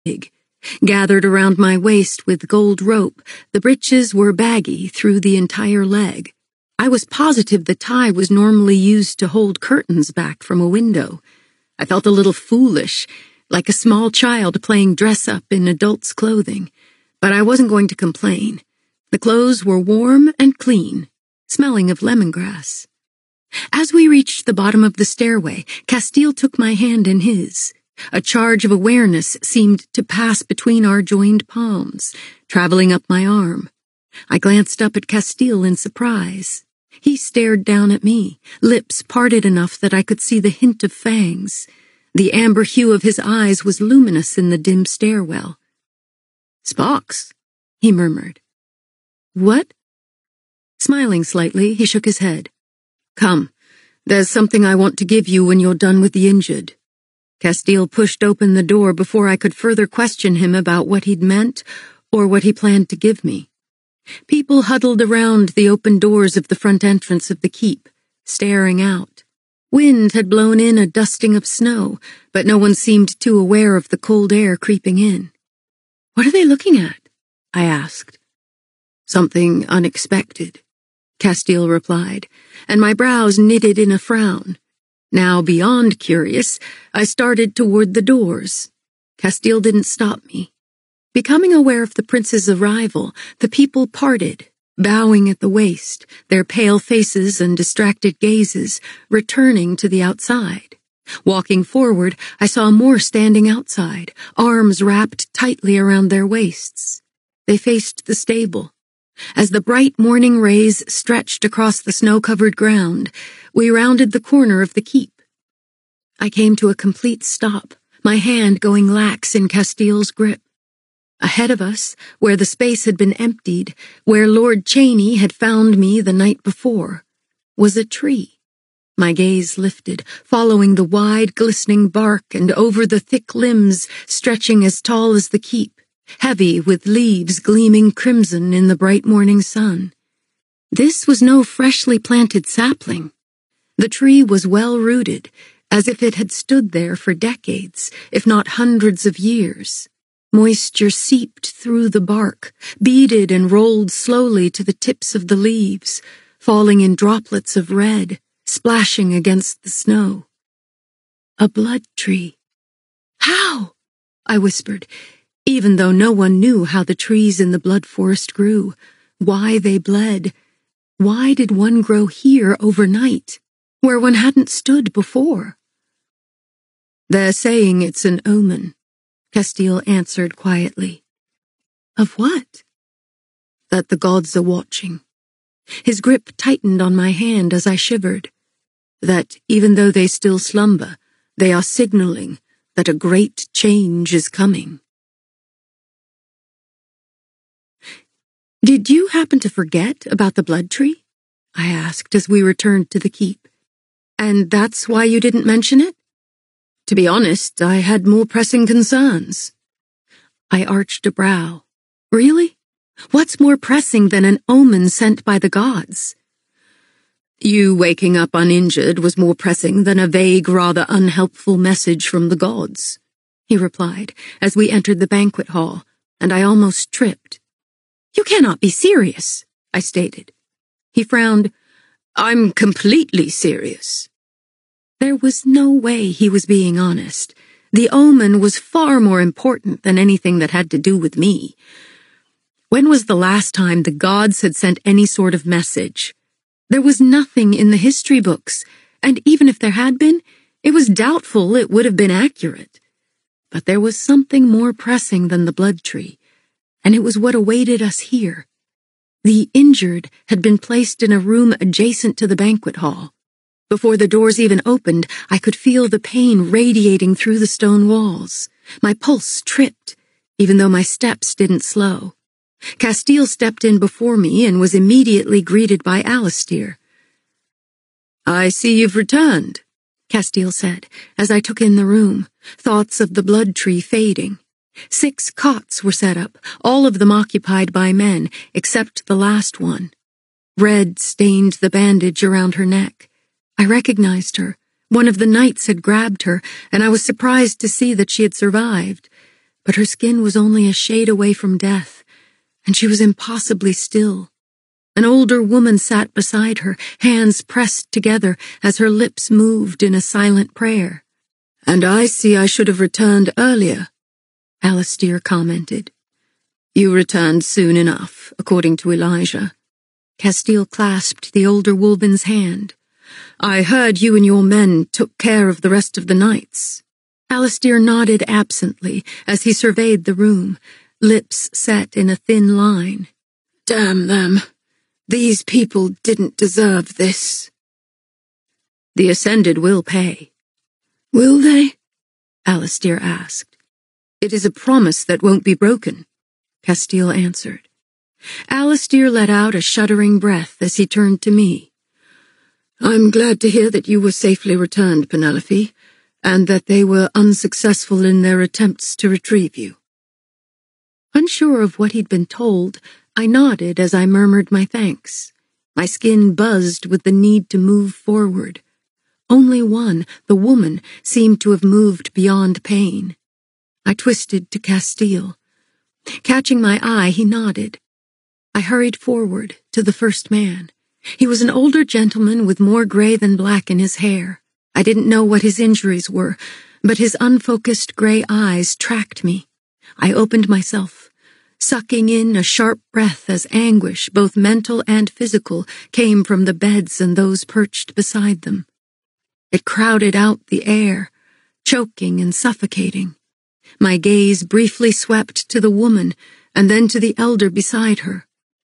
gathered around my waist with gold rope. The breeches were baggy through the entire leg. I was positive the tie was normally used to hold curtains back from a window. I felt a little foolish, like a small child playing dress-up in adult's clothing, but I wasn't going to complain. The clothes were warm and clean, smelling of lemongrass. As we reached the bottom of the stairway, Castile took my hand in his. A charge of awareness seemed to pass between our joined palms, traveling up my arm. I glanced up at Castile in surprise. He stared down at me, lips parted enough that I could see the hint of fangs. The amber hue of his eyes was luminous in the dim stairwell. "Sparks," he murmured. "What?" Smiling slightly, he shook his head. "Come, there's something I want to give you when you're done with the injured." Castile pushed open the door before I could further question him about what he'd meant or what he planned to give me. People huddled around the open doors of the front entrance of the keep, staring out. Wind had blown in a dusting of snow, but no one seemed too aware of the cold air creeping in. "What are they looking at?" I asked. "Something unexpected," Castile replied, and my brows knitted in a frown. Now beyond curious, I started toward the doors. Castile didn't stop me. Becoming aware of the prince's arrival, the people parted, bowing at the waist, their pale faces and distracted gazes returning to the outside. Walking forward, I saw more standing outside, arms wrapped tightly around their waists. They faced the stable. As the bright morning rays stretched across the snow-covered ground, we rounded the corner of the keep. I came to a complete stop, my hand going lax in Castile's grip. Ahead of us, where the space had been emptied, where Lord Cheney had found me the night before, was a tree. My gaze lifted, following the wide, glistening bark and over the thick limbs stretching as tall as the keep, heavy with leaves gleaming crimson in the bright morning sun. This was no freshly planted sapling. The tree was well-rooted, as if it had stood there for decades, if not hundreds of years. Moisture seeped through the bark, beaded and rolled slowly to the tips of the leaves, falling in droplets of red, splashing against the snow. A blood tree. "How?" I whispered, even though no one knew how the trees in the blood forest grew, why they bled. Why did one grow here overnight, where one hadn't stood before? "They're saying it's an omen," Castile answered quietly. "Of what?" "That the gods are watching." His grip tightened on my hand as I shivered. That even though they still slumber, they are signaling that a great change is coming. "Did you happen to forget about the blood tree?" I asked as we returned to the keep. "And that's why you didn't mention it?" "To be honest, I had more pressing concerns." I arched a brow. "Really? What's more pressing than an omen sent by the gods?" "You waking up uninjured was more pressing than a vague, rather unhelpful message from the gods," he replied as we entered the banquet hall, and I almost tripped. "You cannot be serious," I stated. He frowned. "I'm completely serious." There was no way he was being honest. The omen was far more important than anything that had to do with me. When was the last time the gods had sent any sort of message? There was nothing in the history books, and even if there had been, it was doubtful it would have been accurate. But there was something more pressing than the blood tree, and it was what awaited us here. The injured had been placed in a room adjacent to the banquet hall. Before the doors even opened, I could feel the pain radiating through the stone walls. My pulse tripped, even though my steps didn't slow. Castile stepped in before me and was immediately greeted by Alistair. "I see you've returned," Castile said, as I took in the room, thoughts of the blood tree fading. 6 cots were set up, all of them occupied by men, except the last one. Red stained the bandage around her neck. I recognized her. One of the knights had grabbed her, and I was surprised to see that she had survived. but her skin was only a shade away from death, and she was impossibly still. An older woman sat beside her, hands pressed together as her lips moved in a silent prayer. "And I see I should have returned earlier," Alistair commented. "You returned soon enough, according to Elijah." Castile clasped the older woman's hand. "I heard you and your men took care of the rest of the knights." Alistair nodded absently as he surveyed the room, lips set in a thin line. "Damn them. These people didn't deserve this." "The Ascended will pay." "Will they?" Alistair asked. "It is a promise that won't be broken," Castile answered. Alistair let out a shuddering breath as he turned to me. "I'm glad to hear that you were safely returned, Penelope, and that they were unsuccessful in their attempts to retrieve you." Unsure of what he'd been told, I nodded as I murmured my thanks. My skin buzzed with the need to move forward. Only one, the woman, seemed to have moved beyond pain. I twisted to Castile. Catching my eye, he nodded. I hurried forward to the first man. He was an older gentleman with more gray than black in his hair. I didn't know what his injuries were, but his unfocused gray eyes tracked me. I opened myself, sucking in a sharp breath as anguish, both mental and physical, came from the beds and those perched beside them. It crowded out the air, choking and suffocating. My gaze briefly swept to the woman and then to the elder beside her.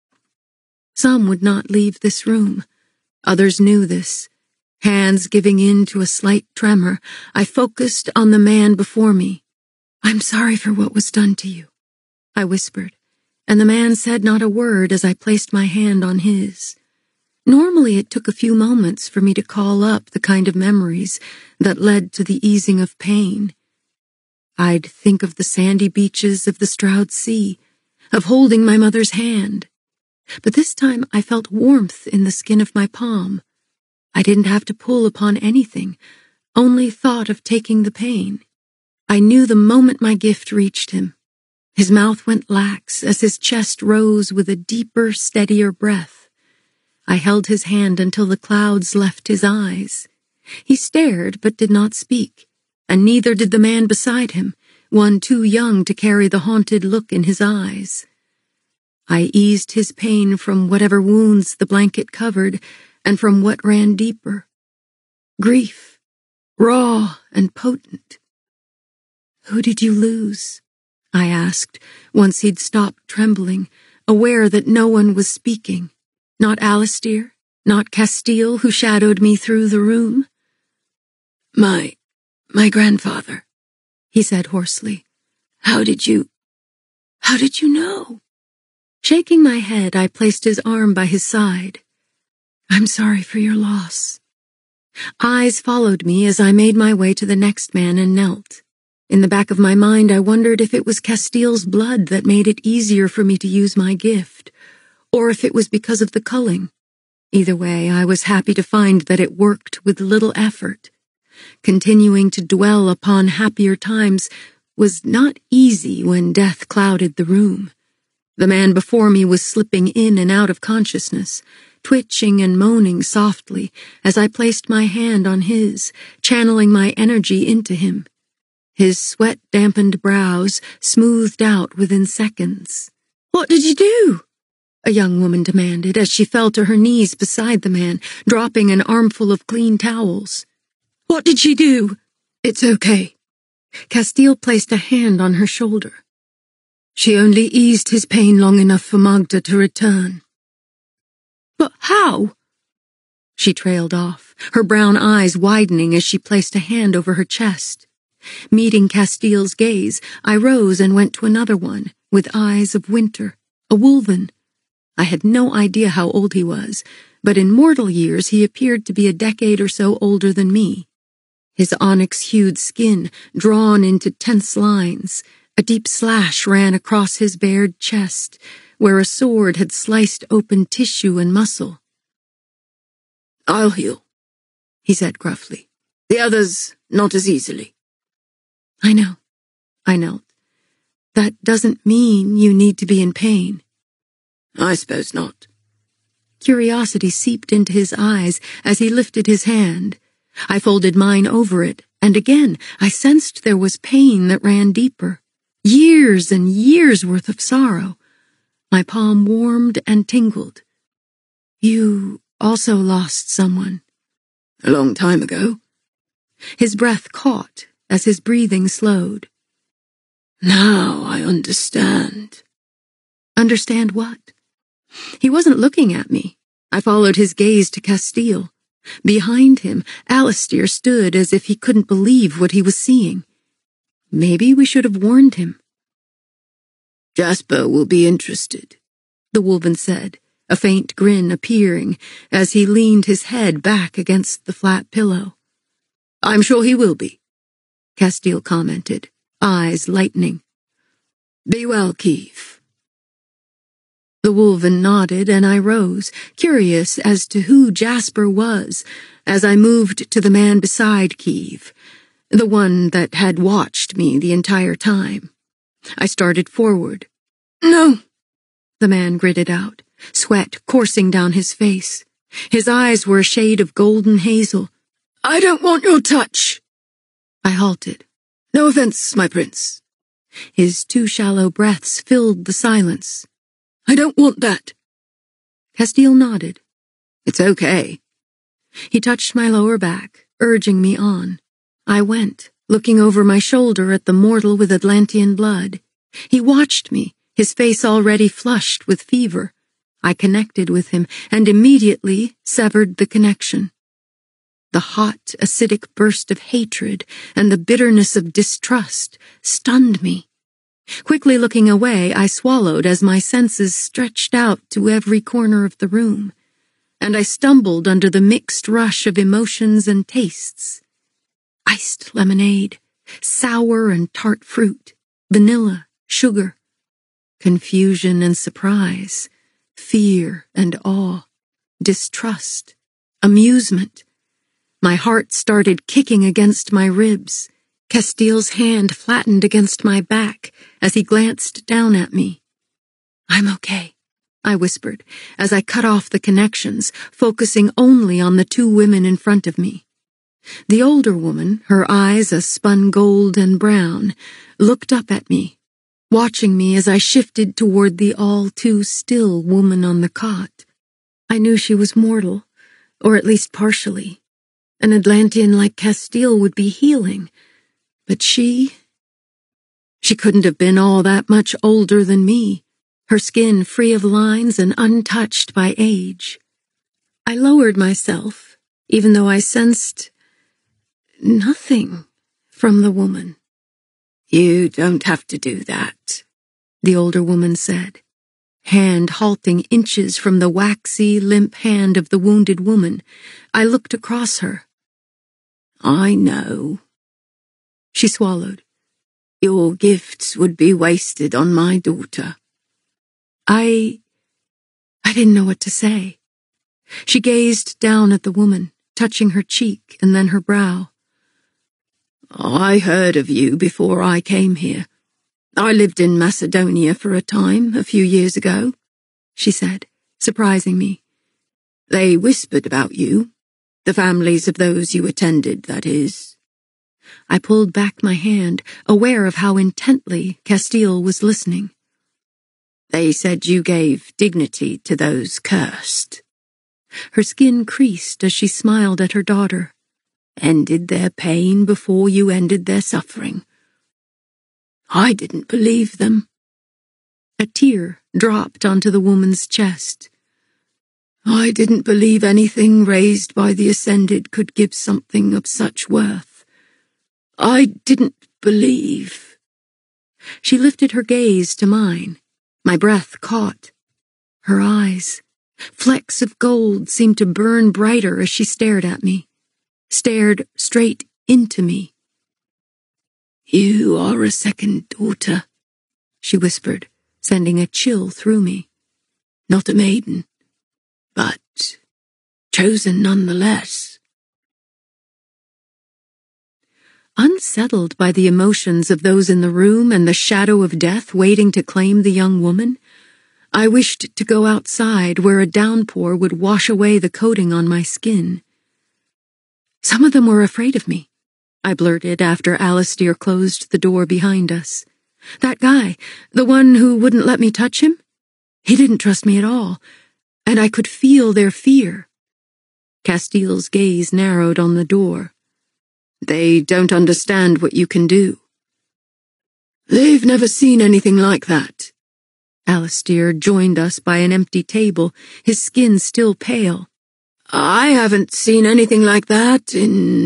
Some would not leave this room. Others knew this. Hands giving in to a slight tremor, I focused on the man before me. "I'm sorry for what was done to you," I whispered, and the man said not a word as I placed my hand on his. Normally it took a few moments for me to call up the kind of memories that led to the easing of pain. I'd think of the sandy beaches of the Stroud Sea, of holding my mother's hand. But this time I felt warmth in the skin of my palm. I didn't have to pull upon anything, only thought of taking the pain. I knew the moment my gift reached him. His mouth went lax as his chest rose with a deeper, steadier breath. I held his hand until the clouds left his eyes. He stared but did not speak, and neither did the man beside him, one too young to carry the haunted look in his eyes. I eased his pain from whatever wounds the blanket covered and from what ran deeper. Grief, raw and potent. "Who did you lose?" I asked, once he'd stopped trembling, aware that no one was speaking. Not Alistair, not Castile, who shadowed me through the room. My grandfather," he said hoarsely. How did you know?" Shaking my head, I placed his arm by his side. "I'm sorry for your loss." Eyes followed me as I made my way to the next man and knelt. In the back of my mind, I wondered if it was Castile's blood that made it easier for me to use my gift, or if it was because of the culling. Either way, I was happy to find that it worked with little effort. Continuing to dwell upon happier times was not easy when death clouded the room. The man before me was slipping in and out of consciousness, twitching and moaning softly as I placed my hand on his, channeling my energy into him. His sweat-dampened brows smoothed out within seconds. "What did you do?" a young woman demanded as she fell to her knees beside the man, dropping an armful of clean towels. "What did she do?" "It's okay." Castile placed a hand on her shoulder. "She only eased his pain long enough for Magda to return." "But how?" She trailed off, her brown eyes widening as she placed a hand over her chest. Meeting Castile's gaze, I rose and went to another one, with eyes of winter, a wolven. I had no idea how old he was, but in mortal years he appeared to be a decade or so older than me. His onyx-hued skin drawn into tense lines, a deep slash ran across his bared chest, where a sword had sliced open tissue and muscle. "I'll heal," he said gruffly. "The others, not as easily." I know. I knelt. That doesn't mean you need to be in pain. I suppose not. Curiosity seeped into his eyes as he lifted his hand. I folded mine over it, and again I sensed there was pain that ran deeper. Years and years worth of sorrow. My palm warmed and tingled. You also lost someone. A long time ago. His breath caught as his breathing slowed. Now I understand. Understand what? He wasn't looking at me. I followed his gaze to Castile. Behind him, Alistair stood as if he couldn't believe what he was seeing. Maybe we should have warned him. Jasper will be interested, the Wolven said, a faint grin appearing as he leaned his head back against the flat pillow. I'm sure he will be, Castile commented, eyes lightening. Be well, Keeve. The Wolven nodded, and I rose, curious as to who Jasper was, as I moved to the man beside Keeve, the one that had watched me the entire time. I started forward. No, the man gritted out, sweat coursing down his face. His eyes were a shade of golden hazel. I don't want your touch. I halted. No offense, my prince. His two shallow breaths filled the silence. I don't want that. Castile nodded. It's okay. He touched my lower back, urging me on. I went, looking over my shoulder at the mortal with Atlantean blood. He watched me, his face already flushed with fever. I connected with him and immediately severed the connection. The hot, acidic burst of hatred and the bitterness of distrust stunned me. Quickly looking away, I swallowed as my senses stretched out to every corner of the room, and I stumbled under the mixed rush of emotions and tastes. Iced lemonade, sour and tart fruit, vanilla, sugar, confusion and surprise, fear and awe, distrust, amusement. My heart started kicking against my ribs. Castile's hand flattened against my back as he glanced down at me. I'm okay, I whispered, as I cut off the connections, focusing only on the two women in front of me. The older woman, her eyes a spun gold and brown, looked up at me, watching me as I shifted toward the all-too-still woman on the cot. I knew she was mortal, or at least partially. An Atlantean like Castile would be healing. But she couldn't have been all that much older than me, her skin free of lines and untouched by age. I lowered myself, even though I sensed nothing from the woman. You don't have to do that, the older woman said, hand halting inches from the waxy, limp hand of the wounded woman. I looked across her. I know. She swallowed. Your gifts would be wasted on my daughter. I didn't know what to say. She gazed down at the woman, touching her cheek and then her brow. I heard of you before I came here. I lived in Macedonia for a time, a few years ago, she said, surprising me. They whispered about you, the families of those you attended, that is. I pulled back my hand, aware of how intently Castile was listening. They said you gave dignity to those cursed. Her skin creased as she smiled at her daughter. Ended their pain before you ended their suffering. I didn't believe them. A tear dropped onto the woman's chest. I didn't believe anything raised by the Ascended could give something of such worth. I didn't believe. She lifted her gaze to mine. My breath caught. Her eyes, flecks of gold, seemed to burn brighter as she stared at me, stared straight into me. You are a second daughter, she whispered, sending a chill through me. Not a maiden, but chosen nonetheless. Unsettled by the emotions of those in the room and the shadow of death waiting to claim the young woman, I wished to go outside where a downpour would wash away the coating on my skin. Some of them were afraid of me, I blurted after Alistair closed the door behind us. That guy, the one who wouldn't let me touch him? He didn't trust me at all, and I could feel their fear. Castile's gaze narrowed on the door. They don't understand what you can do. They've never seen anything like that. Alistair joined us by an empty table, his skin still pale. I haven't seen anything like that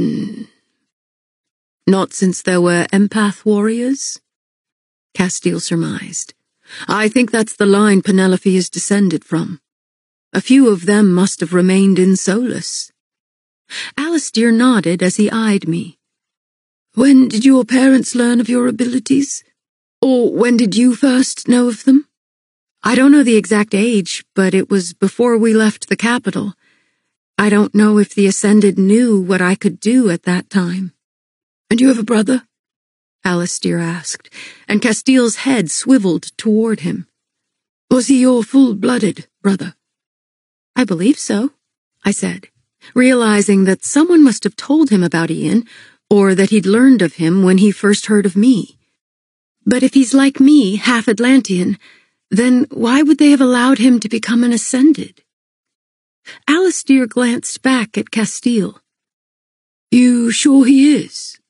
Not since there were empath warriors? Castile surmised. I think that's the line Penelope is descended from. A few of them must have remained in Solus. Alistair nodded as he eyed me. When did your parents learn of your abilities? Or when did you first know of them? I don't know the exact age, but it was before we left the capital. I don't know if the Ascended knew what I could do at that time. And you have a brother? Alistair asked, and Castile's head swiveled toward him. Was he your full-blooded brother? I believe so, I said, realizing that someone must have told him about Ian, or that he'd learned of him when he first heard of me. But if he's like me, half Atlantean, then why would they have allowed him to become an Ascended? Alistair glanced back at Castile. You sure he is?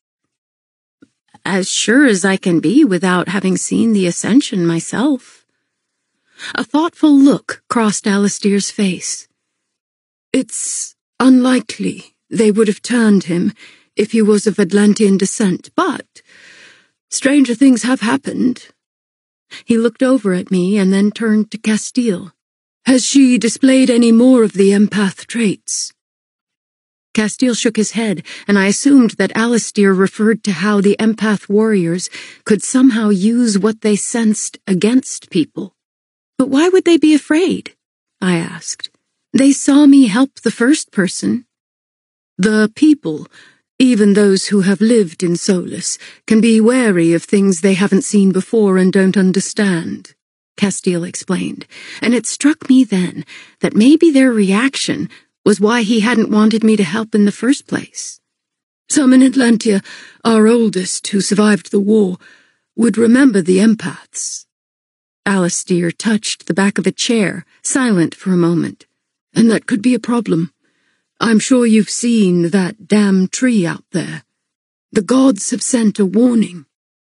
As sure as I can be without having seen the Ascension myself. A thoughtful look crossed Alistair's face. It's unlikely they would have turned him if he was of Atlantean descent, but stranger things have happened. He looked over at me and then turned to Castile. Has she displayed any more of the empath traits? Castile shook his head, and I assumed that Alistair referred to how the empath warriors could somehow use what they sensed against people. But why would they be afraid? I asked. They saw me help the first person. The people, even those who have lived in Solus, can be wary of things they haven't seen before and don't understand, Castile explained, and it struck me then that maybe their reaction was why he hadn't wanted me to help in the first place. Some in Atlantia, our oldest who survived the war, would remember the empaths. Alistair touched the back of a chair, silent for a moment. And that could be a problem. I'm sure you've seen that damn tree out there. The gods have sent a warning.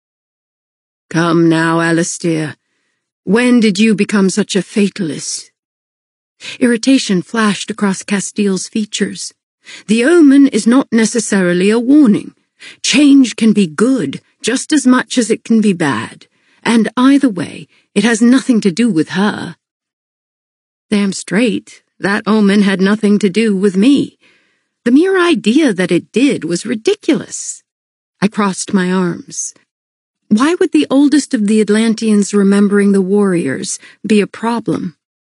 Come now, Alistair. When did you become such a fatalist? Irritation flashed across Castile's features. The omen is not necessarily a warning. Change can be good just as much as it can be bad, and either way, it has nothing to do with her. Damn straight, that omen had nothing to do with me. The mere idea that it did was ridiculous. I crossed my arms. Why would the oldest of the Atlanteans remembering the warriors be a problem?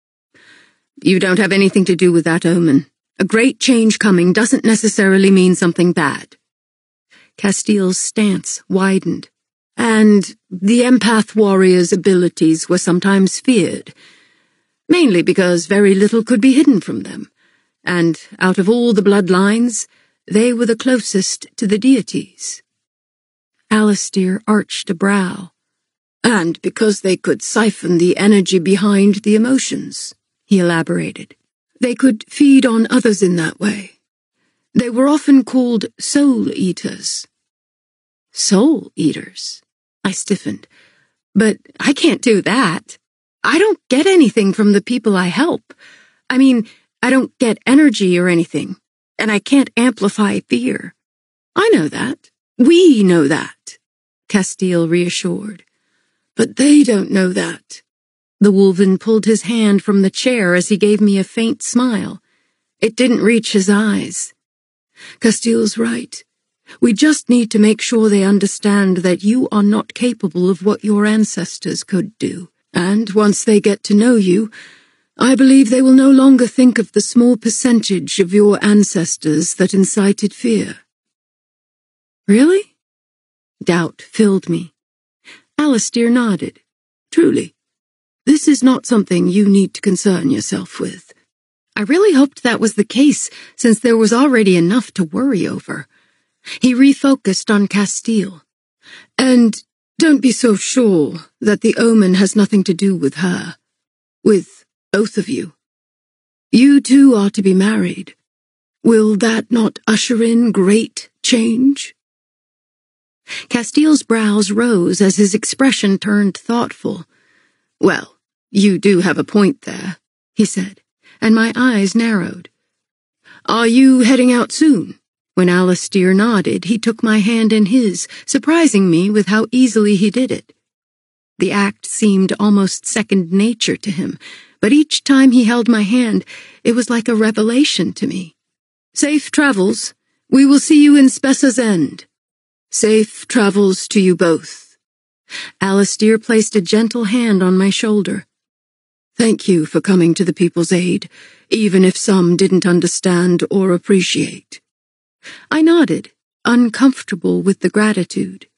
You don't have anything to do with that omen. A great change coming doesn't necessarily mean something bad. Castile's stance widened, and the empath warrior's abilities were sometimes feared, mainly because very little could be hidden from them, and out of all the bloodlines, they were the closest to the deities. Alistair arched a brow. And because they could siphon the energy behind the emotions, he elaborated. They could feed on others in that way. They were often called soul-eaters. Soul-eaters? I stiffened. But I can't do that. I don't get anything from the people I help. I mean, I don't get energy or anything, and I can't amplify fear. I know that. We know that, Castile reassured. But they don't know that. The Wolven pulled his hand from the chair as he gave me a faint smile. It didn't reach his eyes. Castile's right. We just need to make sure they understand that you are not capable of what your ancestors could do. And once they get to know you, I believe they will no longer think of the small percentage of your ancestors that incited fear. Really? Doubt filled me. Alistair nodded. Truly, this is not something you need to concern yourself with. I really hoped that was the case, since there was already enough to worry over. He refocused on Castile. And don't be so sure that the omen has nothing to do with her. With both of you. You two are to be married. Will that not usher in great change? Castile's brows rose as his expression turned thoughtful. Well, you do have a point there, he said, and my eyes narrowed. Are you heading out soon? When Alistair nodded, he took my hand in his, surprising me with how easily he did it. The act seemed almost second nature to him, but each time he held my hand, it was like a revelation to me. Safe travels. We will see you in Spessa's End. Safe travels to you both. Alistair placed a gentle hand on my shoulder. Thank you for coming to the people's aid, even if some didn't understand or appreciate. I nodded, uncomfortable with the gratitude.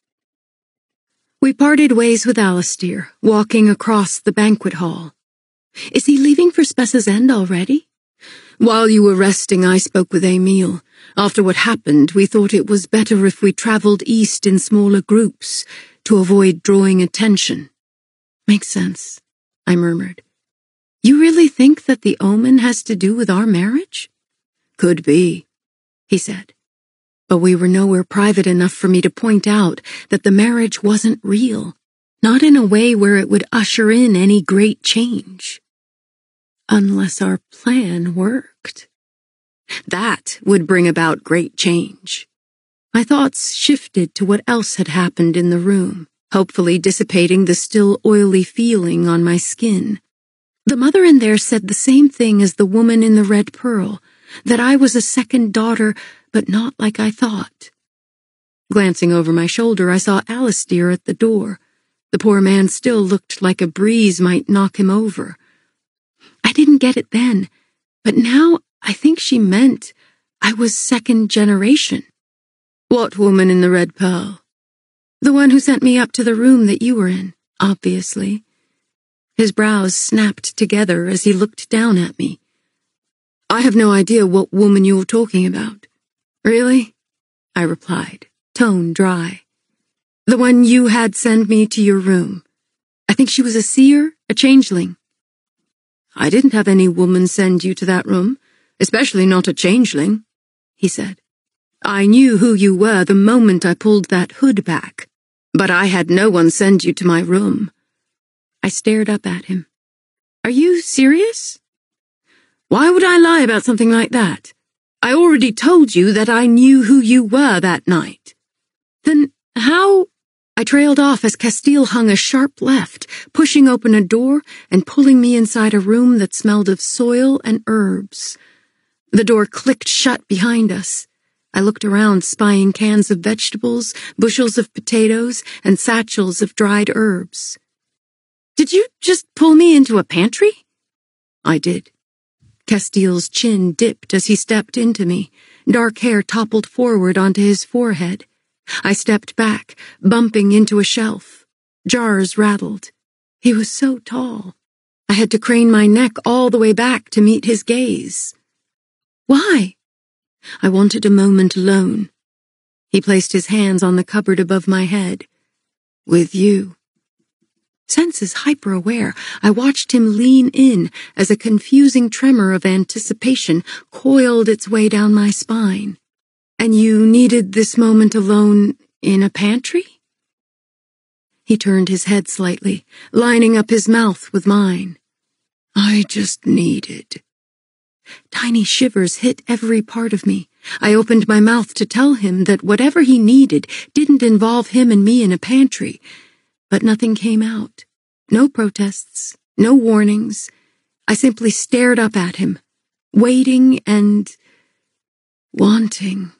We parted ways with Alistair, walking across the banquet hall. Is he leaving for Spessa's End already? While you were resting, I spoke with Emil. After what happened, we thought it was better if we traveled east in smaller groups to avoid drawing attention. Makes sense, I murmured. You really think that the omen has to do with our marriage? Could be, he said. But we were nowhere private enough for me to point out that the marriage wasn't real, not in a way where it would usher in any great change. Unless our plan worked. That would bring about great change. My thoughts shifted to what else had happened in the room, hopefully dissipating the still oily feeling on my skin. The mother in there said the same thing as the woman in the red pearl, that I was a second daughter, but not like I thought. Glancing over my shoulder, I saw Alistair at the door. The poor man still looked like a breeze might knock him over. I didn't get it then, but now I think she meant I was second generation. What woman in the red pearl? The one who sent me up to the room that you were in, obviously. His brows snapped together as he looked down at me. I have no idea what woman you're talking about. Really? I replied, tone dry. The one you had send me to your room. I think she was a seer, a changeling. I didn't have any woman send you to that room, especially not a changeling, he said. I knew who you were the moment I pulled that hood back, but I had no one send you to my room. I stared up at him. Are you serious? Why would I lie about something like that? I already told you that I knew who you were that night. Then how? I trailed off as Castile hung a sharp left, pushing open a door and pulling me inside a room that smelled of soil and herbs. The door clicked shut behind us. I looked around, spying cans of vegetables, bushels of potatoes, and satchels of dried herbs. Did you just pull me into a pantry? I did. Castile's chin dipped as he stepped into me. Dark hair toppled forward onto his forehead. I stepped back, bumping into a shelf. Jars rattled. He was so tall. I had to crane my neck all the way back to meet his gaze. Why? I wanted a moment alone. He placed his hands on the cupboard above my head. With you. Senses hyper-aware, I watched him lean in as a confusing tremor of anticipation coiled its way down my spine. And you needed this moment alone in a pantry? He turned his head slightly, lining up his mouth with mine. I just needed. Tiny shivers hit every part of me. I opened my mouth to tell him that whatever he needed didn't involve him and me in a pantry, but nothing came out. No protests, no warnings. I simply stared up at him, waiting and wanting.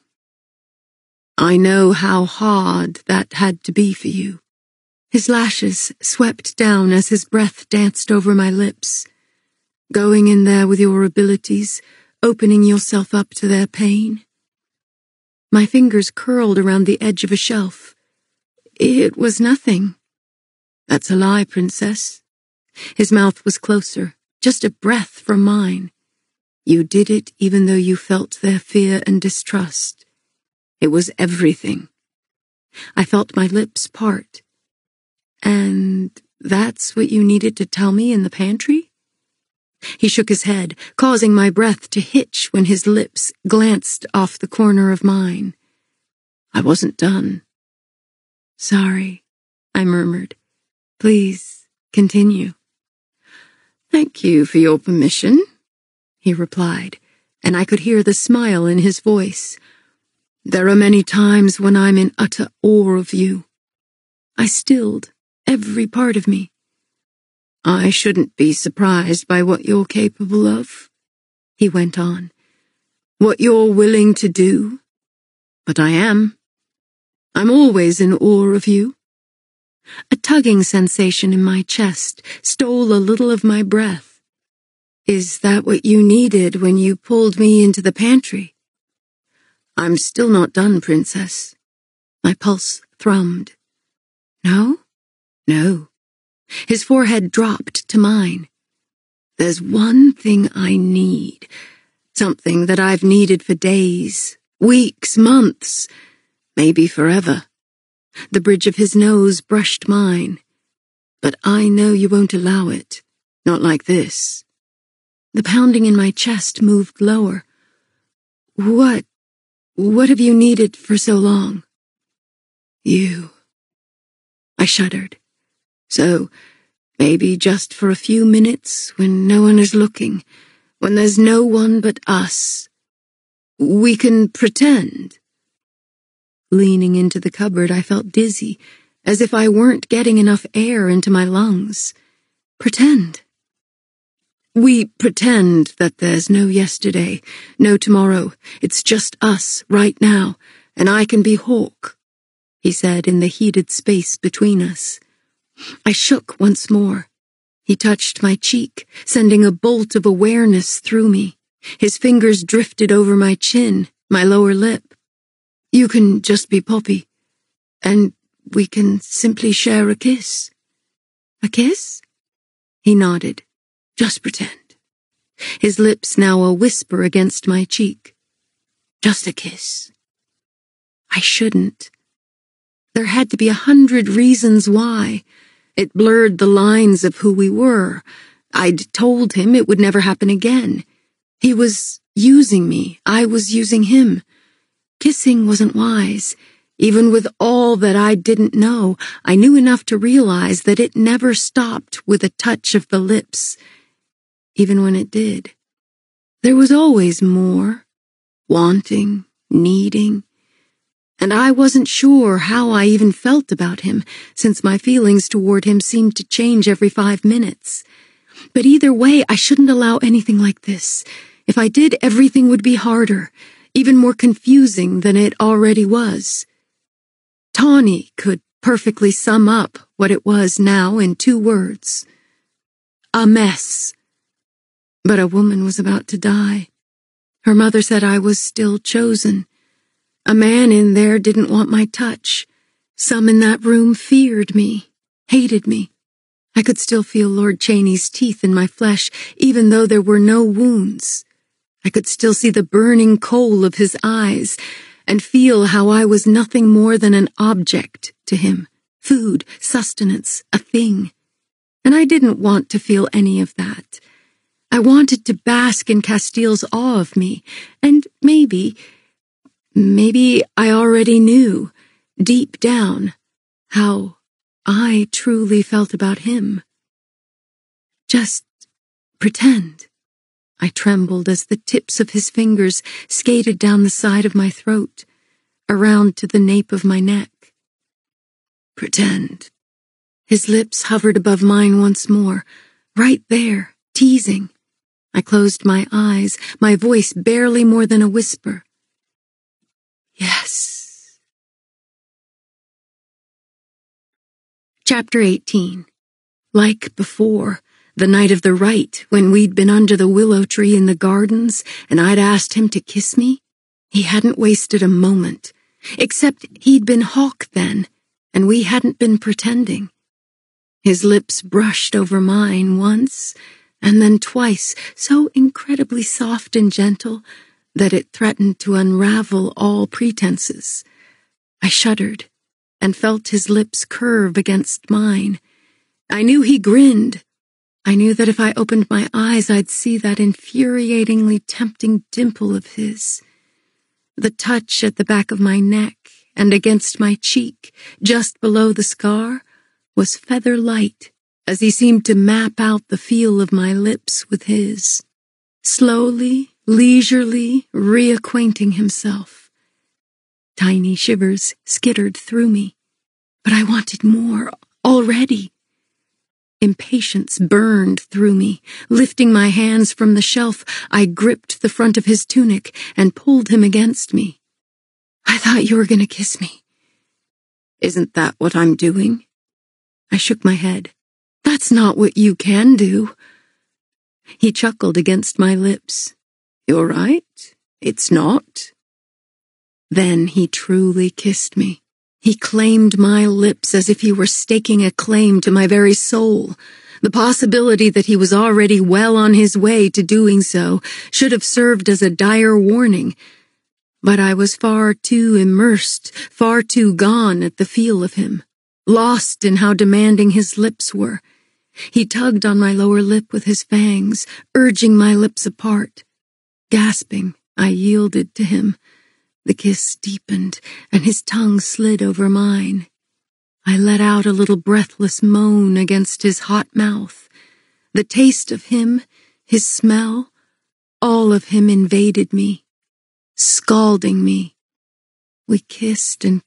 I know how hard that had to be for you. His lashes swept down as his breath danced over my lips. Going in there with your abilities, opening yourself up to their pain. My fingers curled around the edge of a shelf. It was nothing." "That's a lie, Princess." His mouth was closer, just a breath from mine. "You did it even though you felt their fear and distrust. It was everything." I felt my lips part. "And that's what you needed to tell me in the pantry?" He shook his head, causing my breath to hitch when his lips glanced off the corner of mine. "I wasn't done." "Sorry," I murmured. "Please, continue." "Thank you for your permission," he replied, and I could hear the smile in his voice. "There are many times when I'm in utter awe of you." I stilled, every part of me. "I shouldn't be surprised by what you're capable of," he went on. "What you're willing to do. But I am. I'm always in awe of you." A tugging sensation in my chest stole a little of my breath. "Is that what you needed when you pulled me into the pantry?" "I'm still not done, Princess." My pulse thrummed. "No?" "No." His forehead dropped to mine. "There's one thing I need, something that I've needed for days, weeks, months, maybe forever." The bridge of his nose brushed mine. "But I know you won't allow it. Not like this." The pounding in my chest moved lower. What have you needed for so long?" "You." I shuddered. "So, maybe just for a few minutes when no one is looking, when there's no one but us, we can pretend." Leaning into the cupboard, I felt dizzy, as if I weren't getting enough air into my lungs. Pretend. "We pretend that there's no yesterday, no tomorrow. It's just us, right now, and I can be Hawk," he said in the heated space between us. I shook once more. He touched my cheek, sending a bolt of awareness through me. His fingers drifted over my chin, my lower lip. "You can just be Poppy, and we can simply share a kiss." "A kiss?" He nodded. "Just pretend." His lips now a whisper against my cheek. "Just a kiss." I shouldn't. There had to be 100 reasons why. It blurred the lines of who we were. I'd told him it would never happen again. He was using me. I was using him. Kissing wasn't wise. Even with all that I didn't know, I knew enough to realize that it never stopped with a touch of the lips. Even when it did, there was always more. Wanting, needing. And I wasn't sure how I even felt about him, since my feelings toward him seemed to change every 5 minutes. But either way, I shouldn't allow anything like this. If I did, everything would be harder, even more confusing than it already was. Tawny could perfectly sum up what it was now in 2 words. A mess. But a woman was about to die. Her mother said I was still chosen. A man in there didn't want my touch. Some in that room feared me, hated me. I could still feel Lord Cheney's teeth in my flesh, even though there were no wounds. I could still see the burning coal of his eyes, and feel how I was nothing more than an object to him, food, sustenance, a thing. And I didn't want to feel any of that. I wanted to bask in Castile's awe of me, and maybe I already knew, deep down, how I truly felt about him. Just pretend. I trembled as the tips of his fingers skated down the side of my throat, around to the nape of my neck. Pretend. His lips hovered above mine once more, right there, teasing. I closed my eyes, my voice barely more than a whisper. Yes. Chapter 18. Like before, the night of the rite, when we'd been under the willow tree in the gardens and I'd asked him to kiss me, he hadn't wasted a moment. Except he'd been Hawk then, and we hadn't been pretending. His lips brushed over mine once, and then twice, so incredibly soft and gentle that it threatened to unravel all pretenses. I shuddered and felt his lips curve against mine. I knew he grinned. I knew that if I opened my eyes, I'd see that infuriatingly tempting dimple of his. The touch at the back of my neck and against my cheek, just below the scar, was feather light as he seemed to map out the feel of my lips with his, slowly, leisurely reacquainting himself. Tiny shivers skittered through me, but I wanted more already. Impatience burned through me. Lifting my hands from the shelf, I gripped the front of his tunic and pulled him against me. I thought you were going to kiss me. Isn't that what I'm doing? I shook my head. That's not what you can do. He chuckled against my lips. You're right, it's not. Then he truly kissed me. He claimed my lips as if he were staking a claim to my very soul. The possibility that he was already well on his way to doing so should have served as a dire warning. But I was far too immersed, far too gone at the feel of him, lost in how demanding his lips were. He tugged on my lower lip with his fangs, urging my lips apart. Gasping, I yielded to him. The kiss deepened, and his tongue slid over mine. I let out a little breathless moan against his hot mouth. The taste of him, his smell, all of him invaded me, scalding me. We kissed, and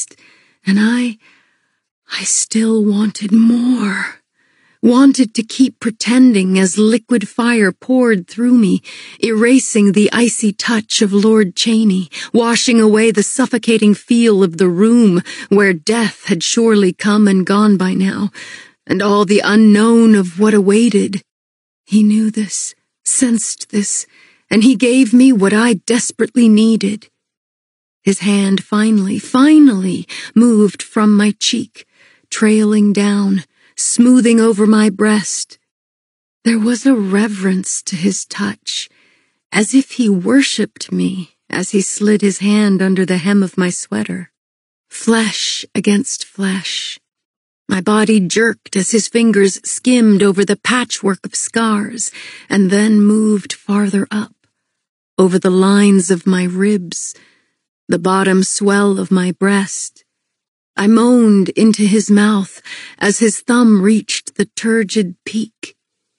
I still wanted more. Wanted to keep pretending as liquid fire poured through me, erasing the icy touch of Lord Cheney, washing away the suffocating feel of the room where death had surely come and gone by now, and all the unknown of what awaited. He knew this, sensed this, and he gave me what I desperately needed. His hand finally moved from my cheek, trailing down, smoothing over my breast. There was a reverence to his touch, as if he worshipped me as he slid his hand under the hem of my sweater. Flesh against flesh. My body jerked as his fingers skimmed over the patchwork of scars and then moved farther up, over the lines of my ribs, the bottom swell of my breast. I moaned into his mouth as his thumb reached the turgid peak.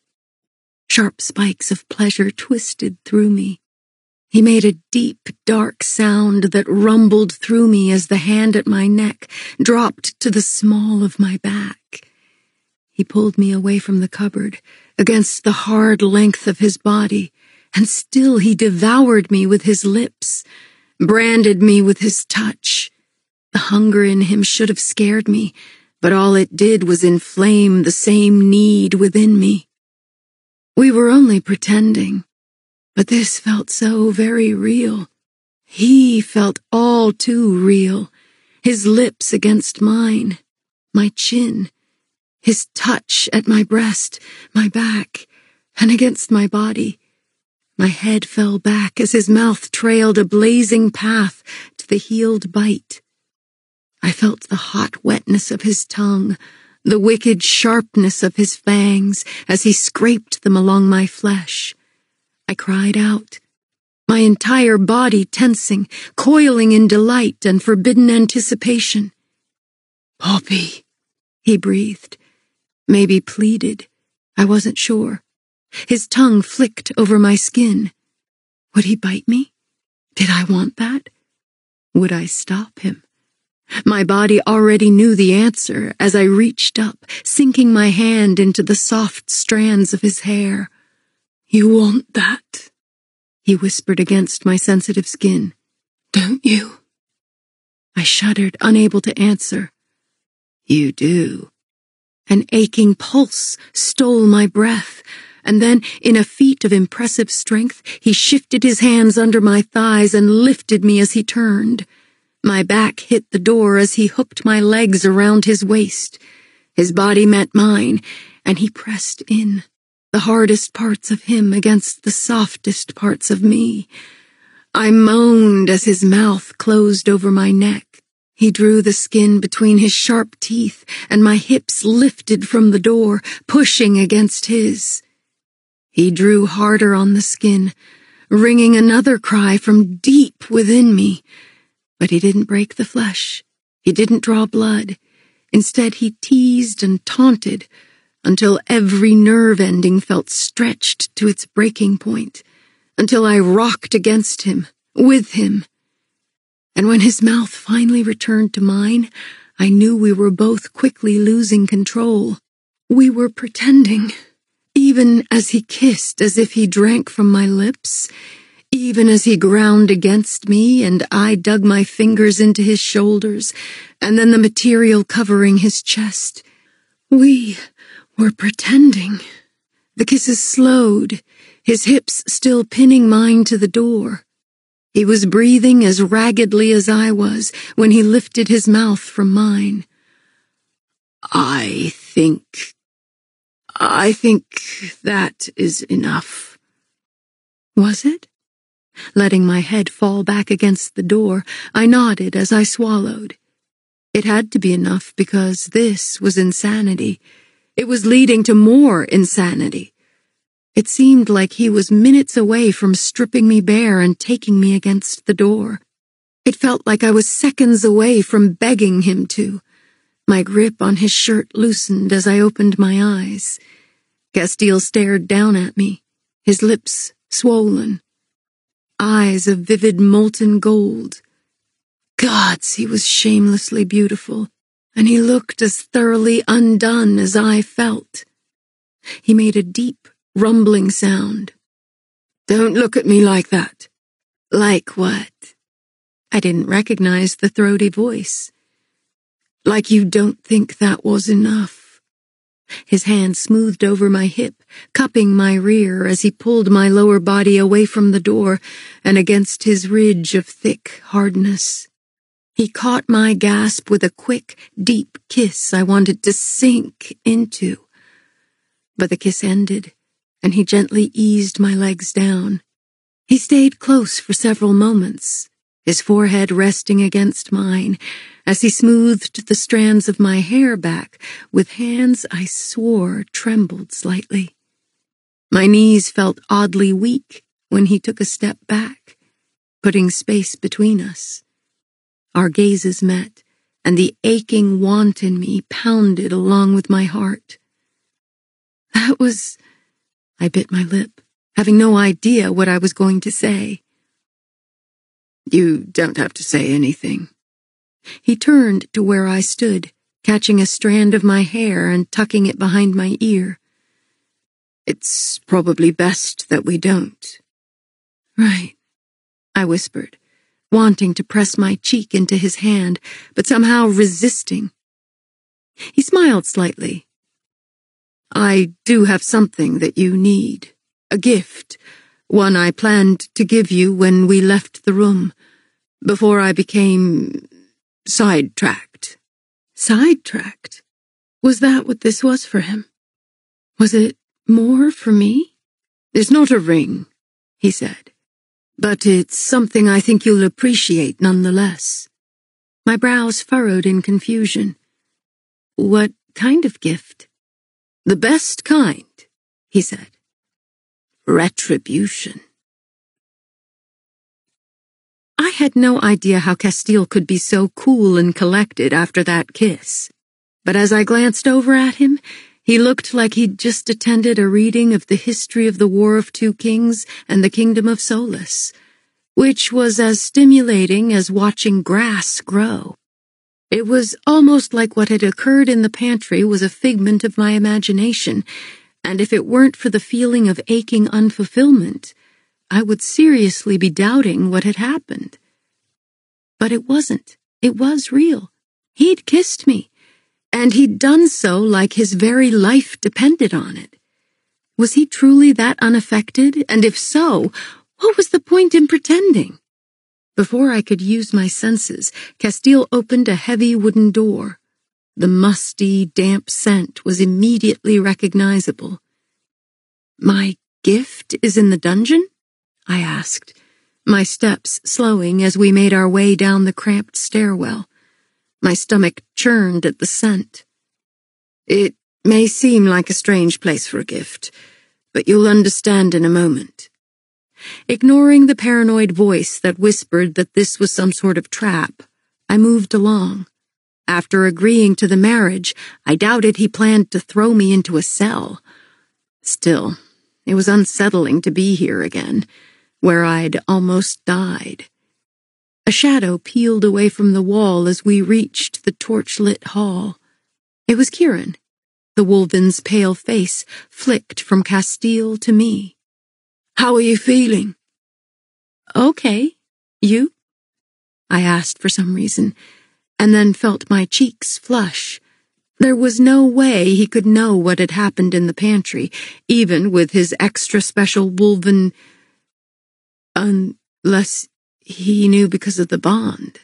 Sharp spikes of pleasure twisted through me. He made a deep, dark sound that rumbled through me as the hand at my neck dropped to the small of my back. He pulled me away from the cupboard, against the hard length of his body, and still he devoured me with his lips, branded me with his touch. The hunger in him should have scared me, but all it did was inflame the same need within me. We were only pretending, but this felt so very real. He felt all too real, his lips against mine, my chin, his touch at my breast, my back, and against my body. My head fell back as his mouth trailed a blazing path to the healed bite. I felt the hot wetness of his tongue, the wicked sharpness of his fangs as he scraped them along my flesh. I cried out, my entire body tensing, coiling in delight and forbidden anticipation. "Poppy," he breathed, maybe pleaded. I wasn't sure. His tongue flicked over my skin. Would he bite me? Did I want that? Would I stop him? My body already knew the answer as I reached up, sinking my hand into the soft strands of his hair. "You want that?" he whispered against my sensitive skin. "Don't you?" I shuddered, unable to answer. "You do." An aching pulse stole my breath, and then, in a feat of impressive strength, he shifted his hands under my thighs and lifted me as he turned. My back hit the door as he hooked my legs around his waist. His body met mine, and he pressed in, the hardest parts of him against the softest parts of me. I moaned as his mouth closed over my neck. He drew the skin between his sharp teeth, and my hips lifted from the door, pushing against his. He drew harder on the skin, wringing another cry from deep within me. But he didn't break the flesh. He didn't draw blood. Instead, he teased and taunted until every nerve ending felt stretched to its breaking point, until I rocked against him, with him. And when his mouth finally returned to mine, I knew we were both quickly losing control. We were pretending. Even as he kissed as if he drank from my lips, even as he ground against me and I dug my fingers into his shoulders and then the material covering his chest. We were pretending. The kisses slowed, his hips still pinning mine to the door. He was breathing as raggedly as I was when he lifted his mouth from mine. I think that is enough. Was it? Letting my head fall back against the door, I nodded as I swallowed. It had to be enough because this was insanity. It was leading to more insanity. It seemed like he was minutes away from stripping me bare and taking me against the door. It felt like I was seconds away from begging him to. My grip on his shirt loosened as I opened my eyes. Castile stared down at me, his lips swollen. Eyes of vivid molten gold. Gods, he was shamelessly beautiful, and he looked as thoroughly undone as I felt. He made a deep, rumbling sound. Don't look at me like that. Like what? I didn't recognize the throaty voice. Like you don't think that was enough. His hand smoothed over my hip, cupping my rear as he pulled my lower body away from the door and against his ridge of thick hardness. He caught my gasp with a quick, deep kiss I wanted to sink into. But the kiss ended, and he gently eased my legs down. He stayed close for several moments, his forehead resting against mine, as he smoothed the strands of my hair back with hands I swore trembled slightly. My knees felt oddly weak when he took a step back, putting space between us. Our gazes met, and the aching want in me pounded along with my heart. That was... I bit my lip, having no idea what I was going to say. You don't have to say anything. He turned to where I stood, catching a strand of my hair and tucking it behind my ear. It's probably best that we don't. Right, I whispered, wanting to press my cheek into his hand, but somehow resisting. He smiled slightly. I do have something that you need, a gift, one I planned to give you when we left the room, before I became... sidetracked. Sidetracked? Was that what this was for him? Was it more for me? It's not a ring, he said, but it's something I think you'll appreciate nonetheless. My brows furrowed in confusion. What kind of gift? The best kind, he said. Retribution. I had no idea how Castile could be so cool and collected after that kiss. But as I glanced over at him, he looked like he'd just attended a reading of the history of the War of Two Kings and the Kingdom of Solace, which was as stimulating as watching grass grow. It was almost like what had occurred in the pantry was a figment of my imagination, and if it weren't for the feeling of aching unfulfillment, I would seriously be doubting what had happened. But it wasn't. It was real. He'd kissed me, and he'd done so like his very life depended on it. Was he truly that unaffected? And if so, what was the point in pretending? Before I could use my senses, Castile opened a heavy wooden door. The musty, damp scent was immediately recognizable. "My gift is in the dungeon?" I asked, my steps slowing as we made our way down the cramped stairwell. My stomach churned at the scent. "It may seem like a strange place for a gift, but you'll understand in a moment." Ignoring the paranoid voice that whispered that this was some sort of trap, I moved along. After agreeing to the marriage, I doubted he planned to throw me into a cell. Still, it was unsettling to be here again, where I'd almost died. A shadow peeled away from the wall as we reached the torch-lit hall. It was Kieran. The Wolven's pale face flicked from Castile to me. "How are you feeling?" "Okay. You?" I asked for some reason, and then felt my cheeks flush. There was no way he could know what had happened in the pantry, even with his extra special Wolven... unless he knew because of the bond.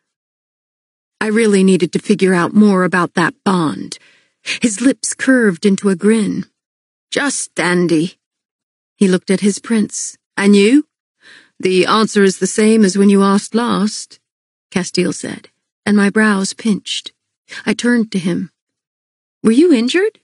I really needed to figure out more about that bond. His lips curved into a grin. "Just dandy." He looked at his prince. "And you?" "The answer is the same as when you asked last," Castile said, and my brows pinched. I turned to him. "Were you injured?"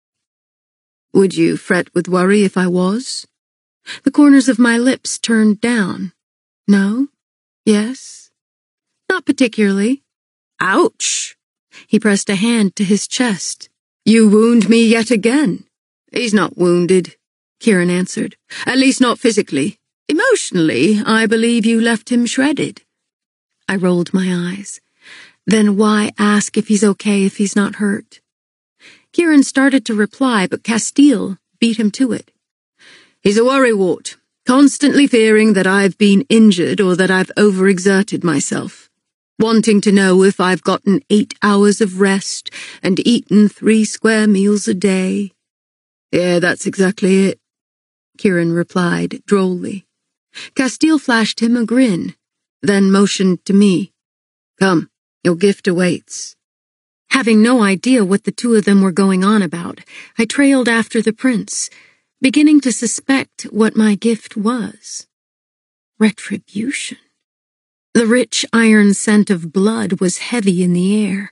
"Would you fret with worry if I was?" The corners of my lips turned down. "No? Yes? Not particularly." "Ouch!" He pressed a hand to his chest. "You wound me yet again." "He's not wounded," Kieran answered. "At least not physically. Emotionally, I believe you left him shredded." I rolled my eyes. Then why ask if he's okay if he's not hurt? Kieran started to reply, but Castile beat him to it. "He's a worrywart, constantly fearing that I've been injured or that I've overexerted myself, wanting to know if I've gotten 8 hours of rest and eaten 3 square meals a day." "Yeah, that's exactly it," Kieran replied drolly. Castile flashed him a grin, then motioned to me. "Come, your gift awaits." Having no idea what the two of them were going on about, I trailed after the prince, beginning to suspect what my gift was. Retribution. The rich iron scent of blood was heavy in the air.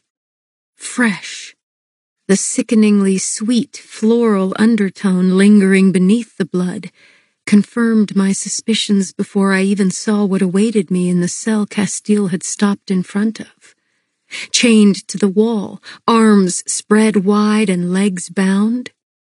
Fresh. The sickeningly sweet floral undertone lingering beneath the blood confirmed my suspicions before I even saw what awaited me in the cell Castile had stopped in front of. Chained to the wall, arms spread wide and legs bound,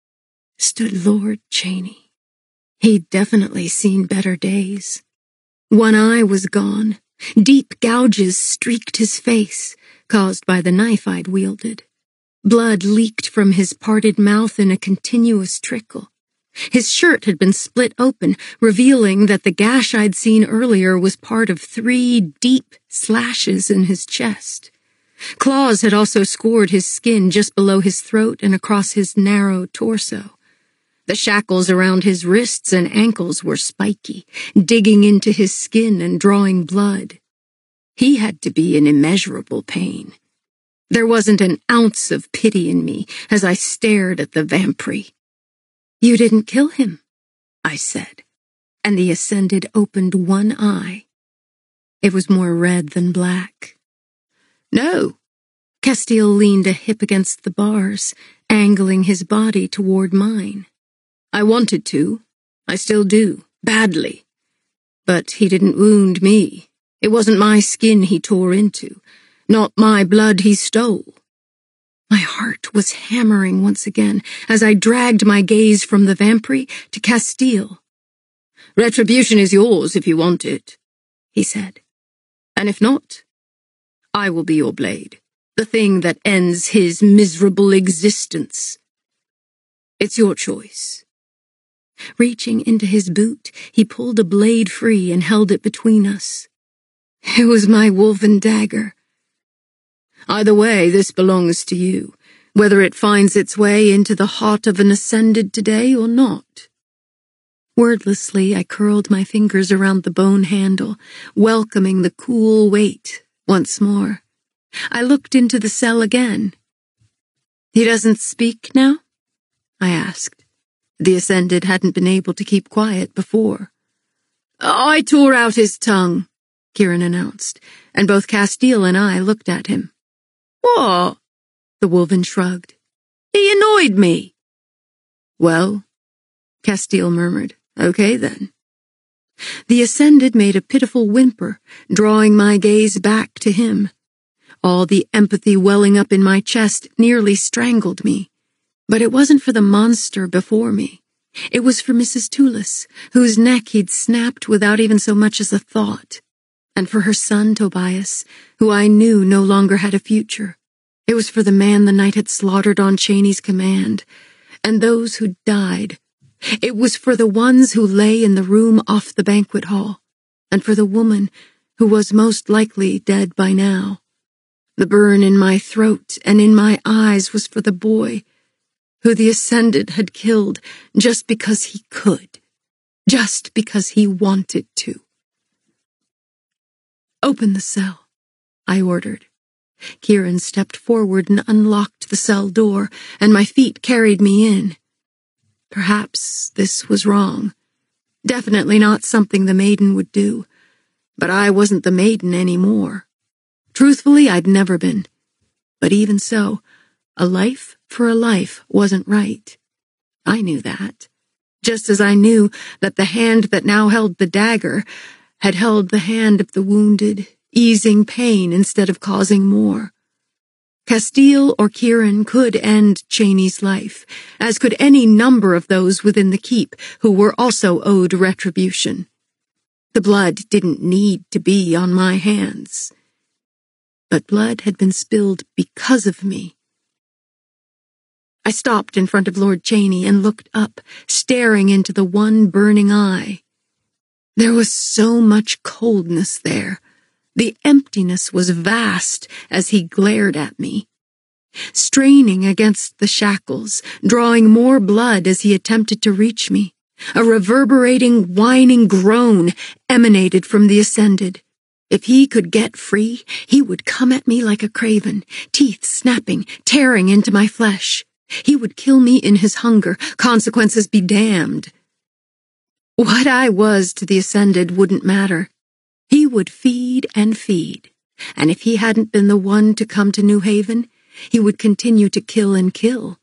stood Lord Chaney. He'd definitely seen better days. One eye was gone. Deep gouges streaked his face, caused by the knife I'd wielded. Blood leaked from his parted mouth in a continuous trickle. His shirt had been split open, revealing that the gash I'd seen earlier was part of 3 deep slashes in his chest. Claws had also scored his skin just below his throat and across his narrow torso. The shackles around his wrists and ankles were spiky, digging into his skin and drawing blood. He had to be in immeasurable pain. There wasn't an ounce of pity in me as I stared at the vampire. "You didn't kill him," I said, and the Ascended opened one eye. It was more red than black. "No." Castile leaned a hip against the bars, angling his body toward mine. "I wanted to. I still do, badly. But he didn't wound me. It wasn't my skin he tore into, not my blood he stole." My heart was hammering once again as I dragged my gaze from the vampire to Castile. "Retribution is yours if you want it," he said. "And if not, I will be your blade, the thing that ends his miserable existence. It's your choice." Reaching into his boot, he pulled a blade free and held it between us. It was my Wolven dagger. "Either way, this belongs to you, whether it finds its way into the heart of an Ascended today or not." Wordlessly, I curled my fingers around the bone handle, welcoming the cool weight once more. I looked into the cell again. "He doesn't speak now?" I asked. The Ascended hadn't been able to keep quiet before. "I tore out his tongue," Kieran announced, and both Castile and I looked at him. "What?" The Wolven shrugged. "He annoyed me." "Well," Castile murmured, "okay then." The Ascended made a pitiful whimper, drawing my gaze back to him. All the empathy welling up in my chest nearly strangled me. But it wasn't for the monster before me. It was for Mrs. Tulis, whose neck he'd snapped without even so much as a thought. And for her son, Tobias, who I knew no longer had a future. It was for the man the knight had slaughtered on Chani's command, and those who died. It was for the ones who lay in the room off the banquet hall, and for the woman who was most likely dead by now. The burn in my throat and in my eyes was for the boy who the Ascended had killed just because he could, just because he wanted to. "Open the cell," I ordered. Kieran stepped forward and unlocked the cell door, and my feet carried me in. Perhaps this was wrong. Definitely not something the maiden would do. But I wasn't the maiden anymore. Truthfully, I'd never been. But even so, a life for a life wasn't right. I knew that. Just as I knew that the hand that now held the dagger had held the hand of the wounded, easing pain instead of causing more. Castile or Kieran could end Chani's life, as could any number of those within the keep who were also owed retribution. The blood didn't need to be on my hands. But blood had been spilled because of me. I stopped in front of Lord Chani and looked up, staring into the one burning eye. There was so much coldness there. The emptiness was vast as he glared at me. Straining against the shackles, drawing more blood as he attempted to reach me. A reverberating, whining groan emanated from the Ascended. If he could get free, he would come at me like a craven, teeth snapping, tearing into my flesh. He would kill me in his hunger, consequences be damned. What I was to the Ascended wouldn't matter. He would feed, and if he hadn't been the one to come to New Haven, he would continue to kill and kill.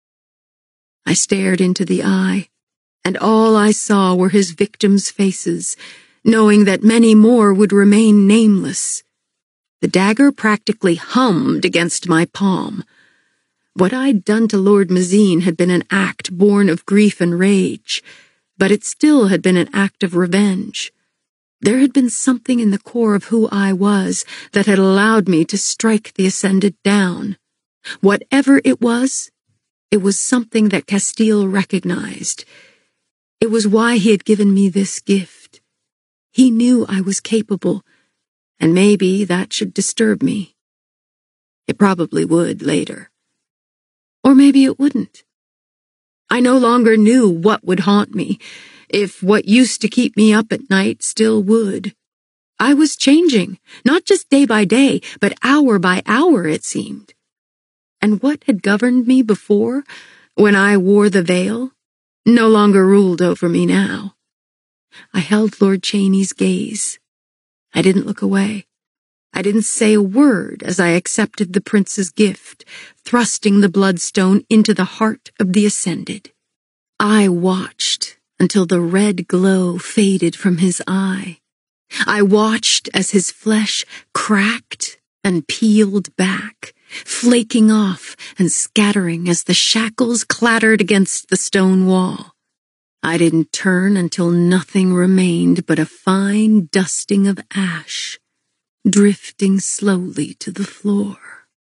I stared into the eye, and all I saw were his victims' faces, knowing that many more would remain nameless. The dagger practically hummed against my palm. What I'd done to Lord Mazine had been an act born of grief and rage, but it still had been an act of revenge. There had been something in the core of who I was that had allowed me to strike the Ascended down. Whatever it was something that Castile recognized. It was why he had given me this gift. He knew I was capable, and maybe that should disturb me. It probably would later. Or maybe it wouldn't. I no longer knew what would haunt me, if what used to keep me up at night still would. I was changing, not just day by day, but hour by hour, it seemed. And what had governed me before, when I wore the veil, no longer ruled over me now. I held Lord Chani's gaze. I didn't look away. I didn't say a word as I accepted the prince's gift, thrusting the bloodstone into the heart of the Ascended. I watched until the red glow faded from his eye. I watched as his flesh cracked and peeled back, flaking off and scattering as the shackles clattered against the stone wall. I didn't turn until nothing remained but a fine dusting of ash, drifting slowly to the floor.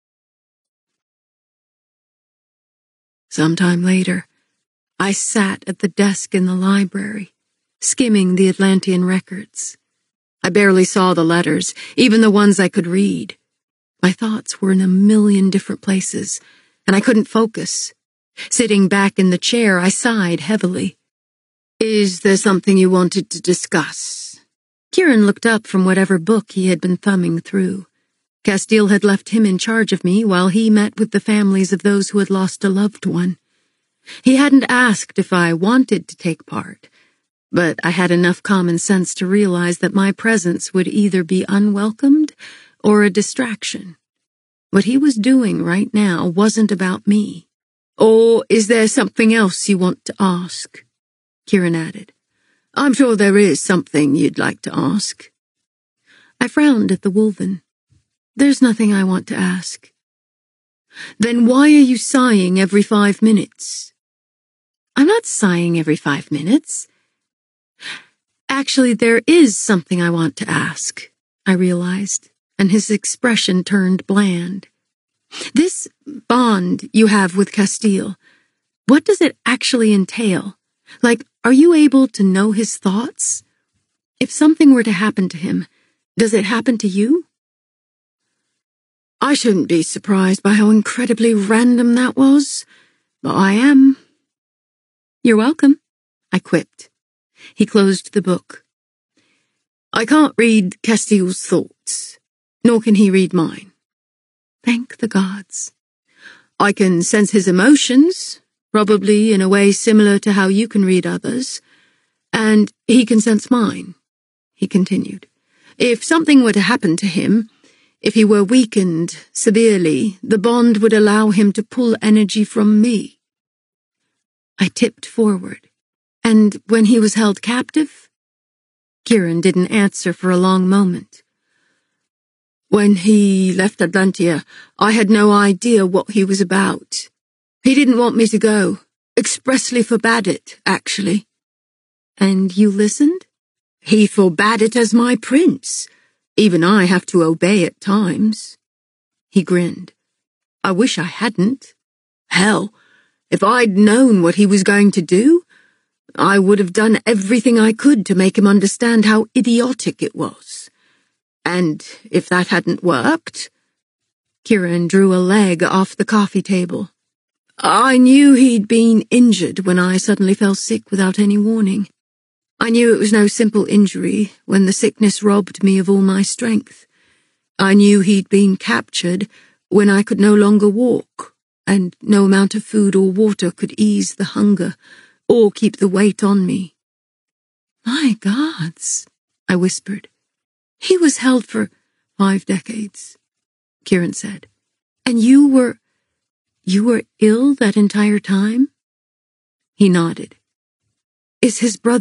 Sometime later, I sat at the desk in the library, skimming the Atlantean records. I barely saw the letters, even the ones I could read. My thoughts were in a million different places, and I couldn't focus. Sitting back in the chair, I sighed heavily. Is there something you wanted to discuss? Kieran looked up from whatever book he had been thumbing through. Castile had left him in charge of me while he met with the families of those who had lost a loved one. He hadn't asked if I wanted to take part, but I had enough common sense to realize that my presence would either be unwelcomed or a distraction. What he was doing right now wasn't about me. Or is there something else you want to ask? Kieran added. I'm sure there is something you'd like to ask. I frowned at the Wolven. There's nothing I want to ask. Then why are you sighing every 5 minutes? I'm not sighing every 5 minutes. Actually, there is something I want to ask, I realized, and his expression turned bland. This bond you have with Castile, what does it actually entail? Like, are you able to know his thoughts? If something were to happen to him, does it happen to you? I shouldn't be surprised by how incredibly random that was, but I am. You're welcome, I quipped. He closed the book. I can't read Castile's thoughts, nor can he read mine. Thank the gods. I can sense his emotions, probably in a way similar to how you can read others, and he can sense mine, he continued. If something were to happen to him, if he were weakened severely, the bond would allow him to pull energy from me. I tipped forward. And when he was held captive? Kieran didn't answer for a long moment. When he left Atlantia, I had no idea what he was about. He didn't want me to go. Expressly forbade it, actually. And you listened? He forbade it as my prince. Even I have to obey at times. He grinned. I wish I hadn't. Hell, if I'd known what he was going to do, I would have done everything I could to make him understand how idiotic it was. And if that hadn't worked... Kieran drew a leg off the coffee table. I knew he'd been injured when I suddenly fell sick without any warning. I knew it was no simple injury when the sickness robbed me of all my strength. I knew he'd been captured when I could no longer walk, and no amount of food or water could ease the hunger or keep the weight on me. My gods, I whispered. He was held for 5 decades, Kieran said. And you were ill that entire time? He nodded. Is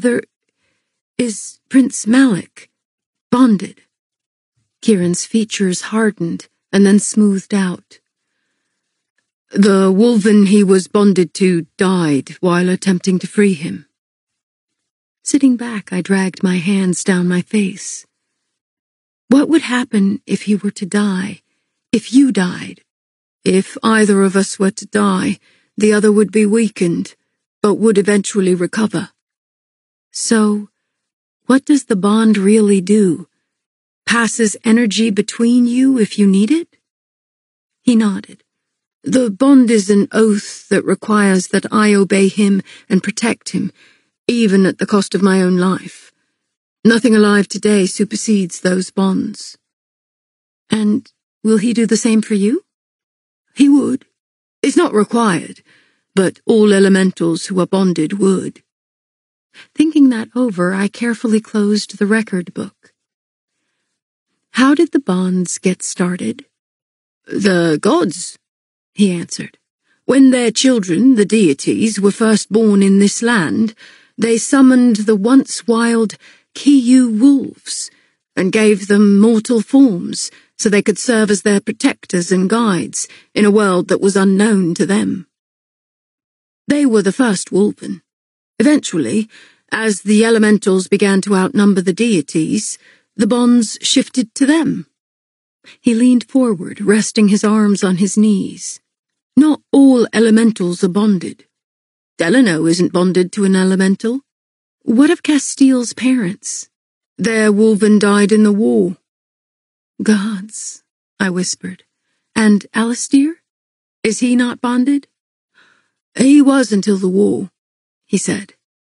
Prince Malik bonded? Kieran's features hardened and then smoothed out. The Wolven he was bonded to died while attempting to free him. Sitting back, I dragged my hands down my face. What would happen if he were to die? If you died? If either of us were to die, the other would be weakened, but would eventually recover. So, what does the bond really do? Passes energy between you if you need it? He nodded. The bond is an oath that requires that I obey him and protect him, even at the cost of my own life. Nothing alive today supersedes those bonds. And will he do the same for you? He would. It's not required, but all elementals who are bonded would. Thinking that over, I carefully closed the record book. How did the bonds get started? The gods, he answered. When their children, the deities, were first born in this land, they summoned the once wild Kiyu wolves and gave them mortal forms so they could serve as their protectors and guides in a world that was unknown to them. They were the first Wolven. Eventually, as the elementals began to outnumber the deities, the bonds shifted to them. He leaned forward, resting his arms on his knees. Not all elementals are bonded. Delano isn't bonded to an elemental. What of Castile's parents? Their Wolven died in the war. Gods, I whispered. And Alistair? Is he not bonded? He was until the war, he said.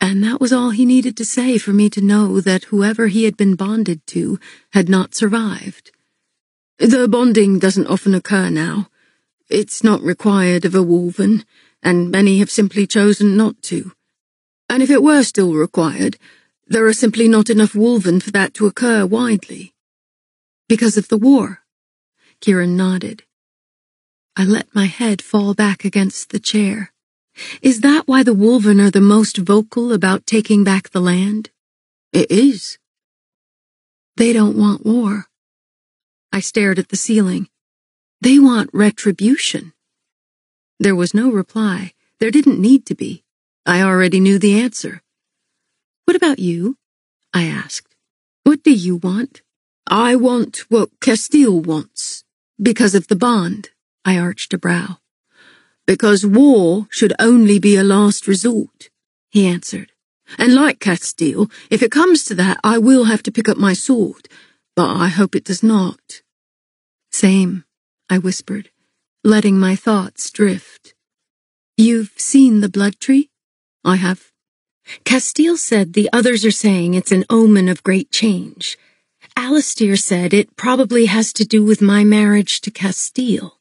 And that was all he needed to say for me to know that whoever he had been bonded to had not survived. The bonding doesn't often occur now. It's not required of a Wolven, and many have simply chosen not to. And if it were still required, there are simply not enough Wolven for that to occur widely. Because of the war? Kieran nodded. I let my head fall back against the chair. Is that why the Wolven are the most vocal about taking back the land? It is. They don't want war. I stared at the ceiling. They want retribution. There was no reply. There didn't need to be. I already knew the answer. What about you? I asked. What do you want? I want what Castile wants. Because of the bond. I arched a brow. Because war should only be a last resort, he answered. And like Castile, if it comes to that, I will have to pick up my sword, but I hope it does not. Same, I whispered, letting my thoughts drift. You've seen the blood tree? I have. Castile said the others are saying it's an omen of great change. Alistair said it probably has to do with my marriage to Castile.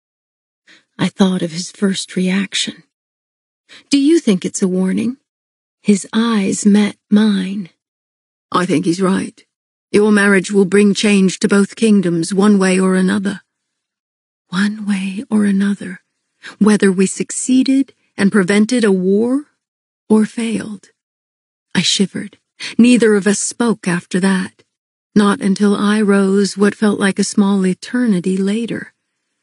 I thought of his first reaction. Do you think it's a warning? His eyes met mine. I think he's right. Your marriage will bring change to both kingdoms, one way or another. One way or another, whether we succeeded and prevented a war or failed. I shivered. Neither of us spoke after that. Not until I rose what felt like a small eternity later.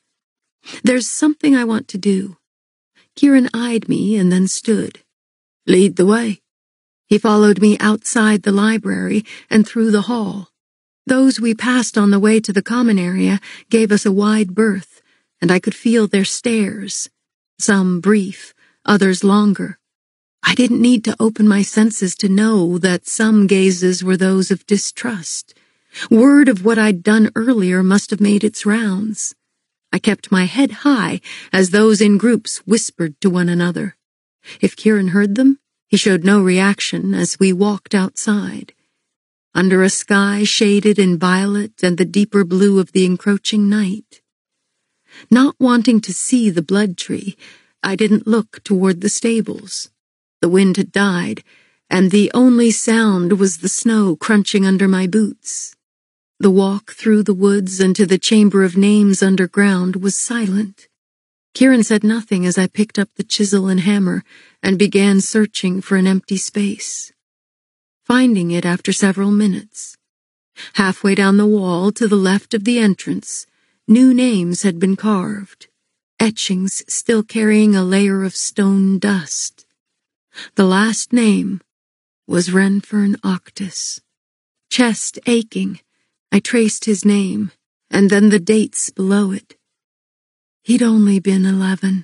There's something I want to do. Kieran eyed me and then stood. Lead the way. He followed me outside the library and through the hall. Those we passed on the way to the common area gave us a wide berth, and I could feel their stares. Some brief, others longer. I didn't need to open my senses to know that some gazes were those of distrust. Word of what I'd done earlier must have made its rounds. I kept my head high as those in groups whispered to one another. If Kieran heard them, he showed no reaction as we walked outside. Under a sky shaded in violet and the deeper blue of the encroaching night. Not wanting to see the blood tree, I didn't look toward the stables. The wind had died, and the only sound was the snow crunching under my boots. The walk through the woods and to the Chamber of Names underground was silent. Kieran said nothing as I picked up the chisel and hammer and began searching for an empty space. Finding it after several minutes. Halfway down the wall to the left of the entrance, new names had been carved, etchings still carrying a layer of stone dust. The last name was Renfern Octis. Chest aching, I traced his name, and then the dates below it. He'd only been 11.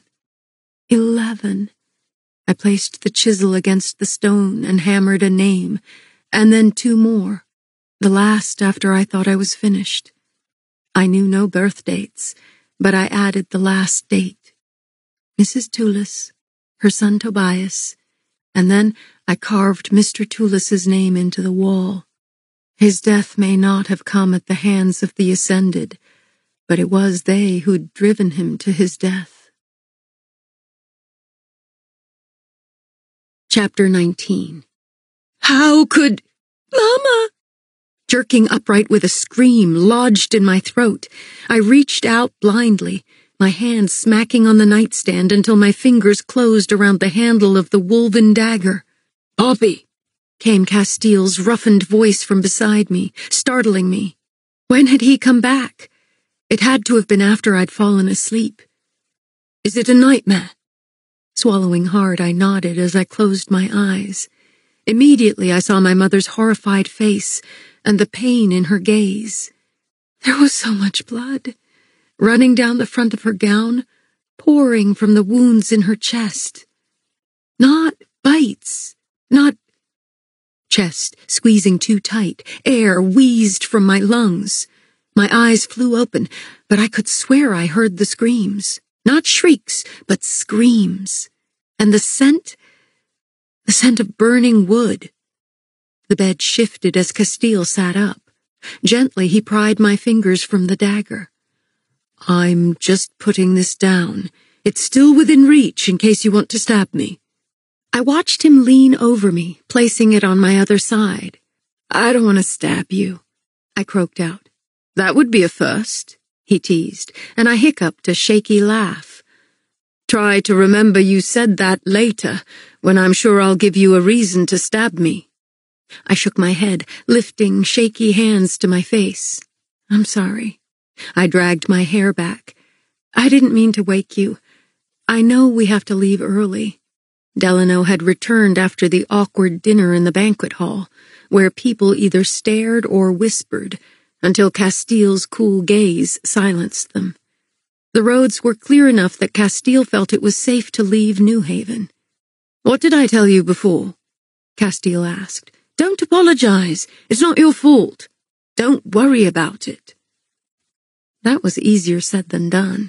11. I placed the chisel against the stone and hammered a name, and then 2 more, the last after I thought I was finished. I knew no birth dates, but I added the last date. Mrs. Toulis, her son Tobias, and then I carved Mr. Toulis's name into the wall. His death may not have come at the hands of the Ascended, but it was they who'd driven him to his death. Chapter 19. How could... Mama! Jerking upright with a scream lodged in my throat, I reached out blindly, my hand smacking on the nightstand until my fingers closed around the handle of the Wolven dagger. Poppy! Came Castile's roughened voice from beside me, startling me. When had he come back? It had to have been after I'd fallen asleep. Is it a nightmare? Swallowing hard, I nodded as I closed my eyes. Immediately I saw my mother's horrified face and the pain in her gaze. There was so much blood, running down the front of her gown, pouring from the wounds in her chest. Not bites, not... Chest squeezing too tight, air wheezed from my lungs. My eyes flew open, but I could swear I heard the screams. Not shrieks, but screams. And the scent scent of burning wood. The bed shifted as Castile sat up. Gently, he pried my fingers from the dagger. I'm just putting this down. It's still within reach in case you want to stab me. I watched him lean over me, placing it on my other side. I don't want to stab you, I croaked out. That would be a first, he teased, and I hiccuped a shaky laugh. Try to remember you said that later, when I'm sure I'll give you a reason to stab me. I shook my head, lifting shaky hands to my face. I'm sorry. I dragged my hair back. I didn't mean to wake you. I know we have to leave early. Delano had returned after the awkward dinner in the banquet hall, where people either stared or whispered, until Castile's cool gaze silenced them. The roads were clear enough that Castile felt it was safe to leave New Haven. What did I tell you before? Castile asked. Don't apologize. It's not your fault. Don't worry about it. That was easier said than done.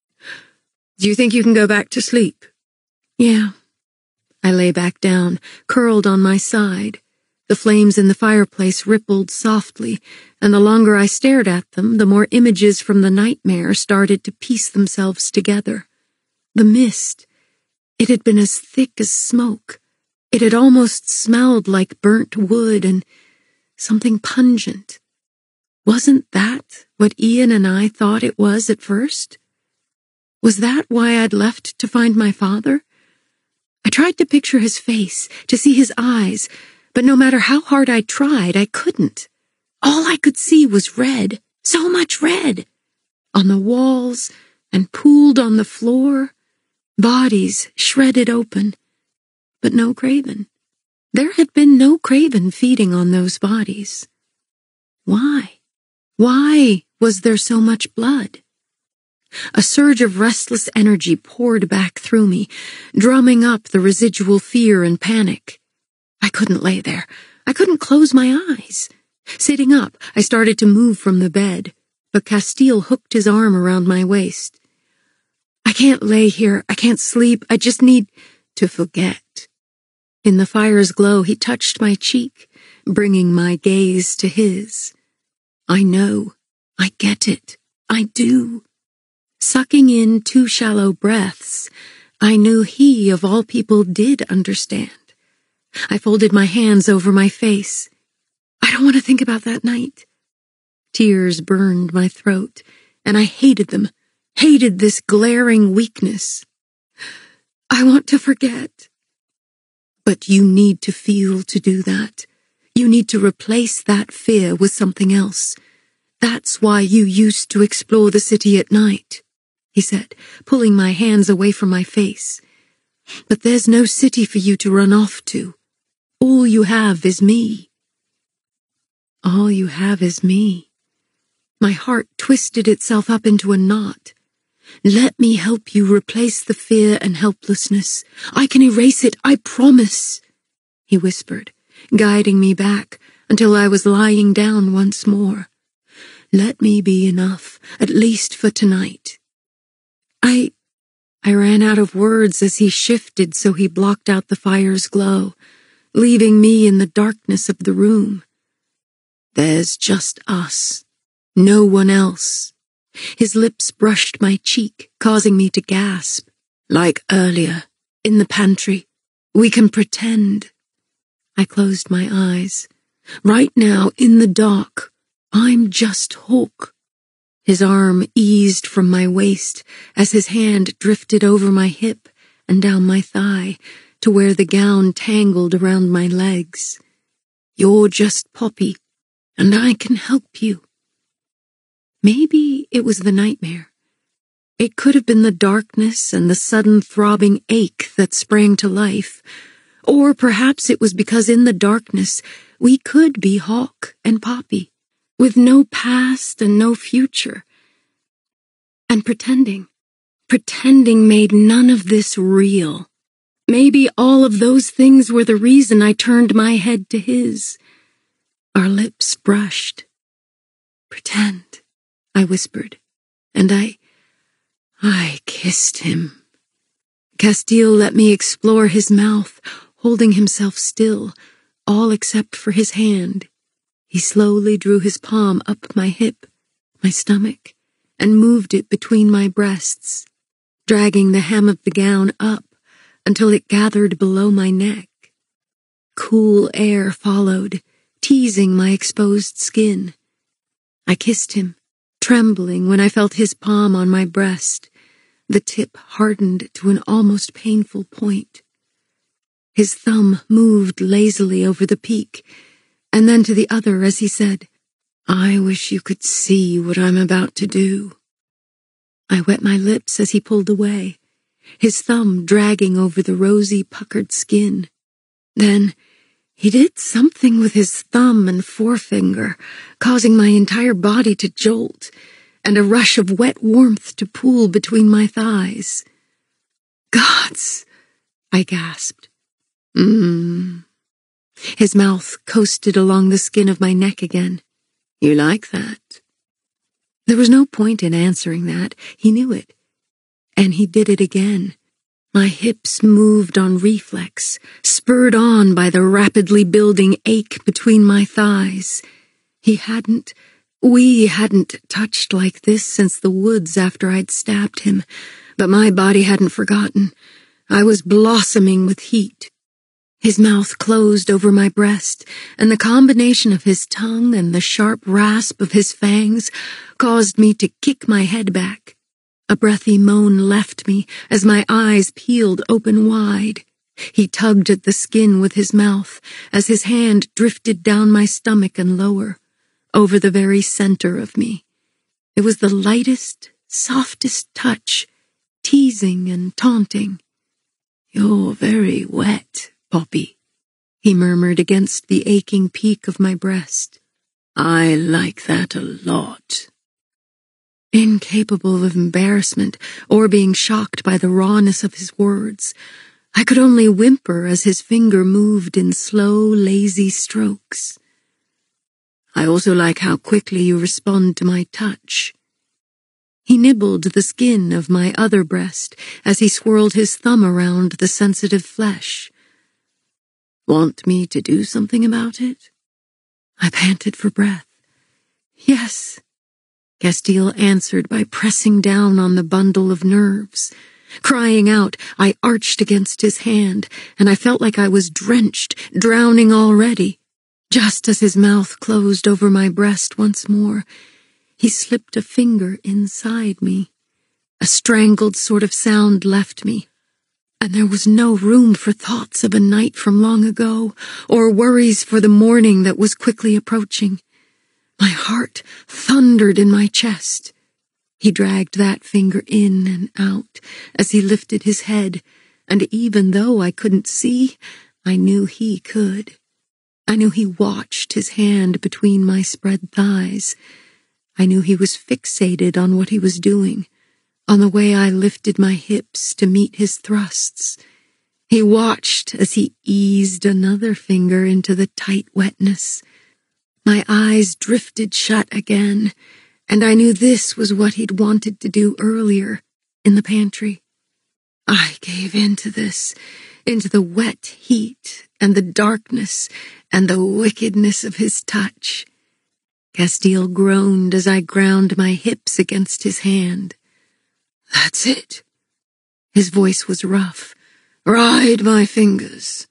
Do you think you can go back to sleep? Yeah. I lay back down, curled on my side. The flames in the fireplace rippled softly, and the longer I stared at them, the more images from the nightmare started to piece themselves together. The mist. It had been as thick as smoke. It had almost smelled like burnt wood and something pungent. Wasn't that what Ian and I thought it was at first? Was that why I'd left to find my father? I tried to picture his face, to see his eyes, but no matter how hard I tried, I couldn't. All I could see was red, so much red. On the walls and pooled on the floor, bodies shredded open. But no Craven. There had been no Craven feeding on those bodies. Why? Why was there so much blood? A surge of restless energy poured back through me, drumming up the residual fear and panic. I couldn't lay there. I couldn't close my eyes. Sitting up, I started to move from the bed, but Castile hooked his arm around my waist. I can't lay here. I can't sleep. I just need to forget. In the fire's glow, he touched my cheek, bringing my gaze to his. I know. I get it. I do. Sucking in 2 shallow breaths, I knew he, of all people, did understand. I folded my hands over my face. I don't want to think about that night. Tears burned my throat, and I hated them, hated this glaring weakness. I want to forget. But you need to feel to do that. You need to replace that fear with something else. That's why you used to explore the city at night, he said, pulling my hands away from my face. But there's no city for you to run off to. All you have is me. All you have is me. My heart twisted itself up into a knot. Let me help you replace the fear and helplessness. I can erase it, I promise, he whispered, guiding me back until I was lying down once more. Let me be enough, at least for tonight. I ran out of words as he shifted so he blocked out the fire's glow, leaving me in the darkness of the room. There's just us. No one else. His lips brushed my cheek, causing me to gasp. Like earlier, in the pantry. We can pretend. I closed my eyes. Right now, in the dark, I'm just Hawk. His arm eased from my waist as his hand drifted over my hip and down my thigh to where the gown tangled around my legs. You're just Poppy, and I can help you. Maybe it was the nightmare. It could have been the darkness and the sudden throbbing ache that sprang to life. Or perhaps it was because in the darkness we could be Hawk and Poppy, with no past and no future. And pretending made none of this real. Maybe all of those things were the reason I turned my head to his. Our lips brushed. Pretend, I whispered, and I kissed him. Castile let me explore his mouth, holding himself still, all except for his hand. He slowly drew his palm up my hip, my stomach, and moved it between my breasts, dragging the hem of the gown up until it gathered below my neck. Cool air followed, teasing my exposed skin. I kissed him, trembling when I felt his palm on my breast. The tip hardened to an almost painful point. His thumb moved lazily over the peak, and then to the other as he said, "I wish you could see what I'm about to do." I wet my lips as he pulled away, his thumb dragging over the rosy, puckered skin. Then he did something with his thumb and forefinger, causing my entire body to jolt, and a rush of wet warmth to pool between my thighs. "Gods!" I gasped. His mouth coasted along the skin of my neck again. "You like that?" There was no point in answering that. He knew it. And he did it again. My hips moved on reflex, spurred on by the rapidly building ache between my thighs. We hadn't touched like this since the woods after I'd stabbed him, but my body hadn't forgotten. I was blossoming with heat. His mouth closed over my breast, and the combination of his tongue and the sharp rasp of his fangs caused me to kick my head back. A breathy moan left me as my eyes peeled open wide. He tugged at the skin with his mouth as his hand drifted down my stomach and lower, over the very center of me. It was the lightest, softest touch, teasing and taunting. "You're very wet, Poppy," he murmured against the aching peak of my breast. "I like that a lot." Incapable of embarrassment or being shocked by the rawness of his words, I could only whimper as his finger moved in slow, lazy strokes. "I also like how quickly you respond to my touch." He nibbled the skin of my other breast as he swirled his thumb around the sensitive flesh. "Want me to do something about it?" I panted for breath. "Yes." Castile answered by pressing down on the bundle of nerves. Crying out, I arched against his hand, and I felt like I was drenched, drowning already. Just as his mouth closed over my breast once more, he slipped a finger inside me. A strangled sort of sound left me, and there was no room for thoughts of a night from long ago, or worries for the morning that was quickly approaching. My heart thundered in my chest. He dragged that finger in and out as he lifted his head, and even though I couldn't see, I knew he could. I knew he watched his hand between my spread thighs. I knew he was fixated on what he was doing, on the way I lifted my hips to meet his thrusts. He watched as he eased another finger into the tight wetness. My eyes drifted shut again, and I knew this was what he'd wanted to do earlier, in the pantry. I gave in to this, into the wet heat and the darkness and the wickedness of his touch. Castile groaned as I ground my hips against his hand. "That's it." His voice was rough. "Ride my fingers."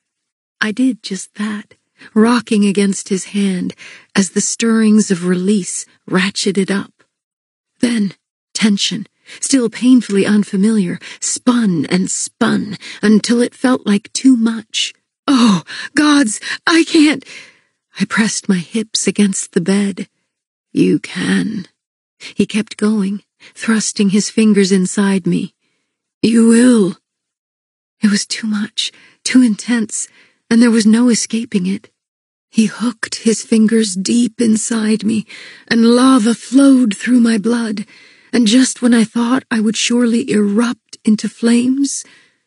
I did just that, rocking against his hand as the stirrings of release ratcheted up. Then tension, still painfully unfamiliar, spun and spun until it felt like too much. "Oh, gods, I can't." I pressed my hips against the bed. "You can." He kept going, thrusting his fingers inside me. "You will." It was too much, too intense, and there was no escaping it. He hooked his fingers deep inside me, and lava flowed through my blood, and just when I thought I would surely erupt into flames,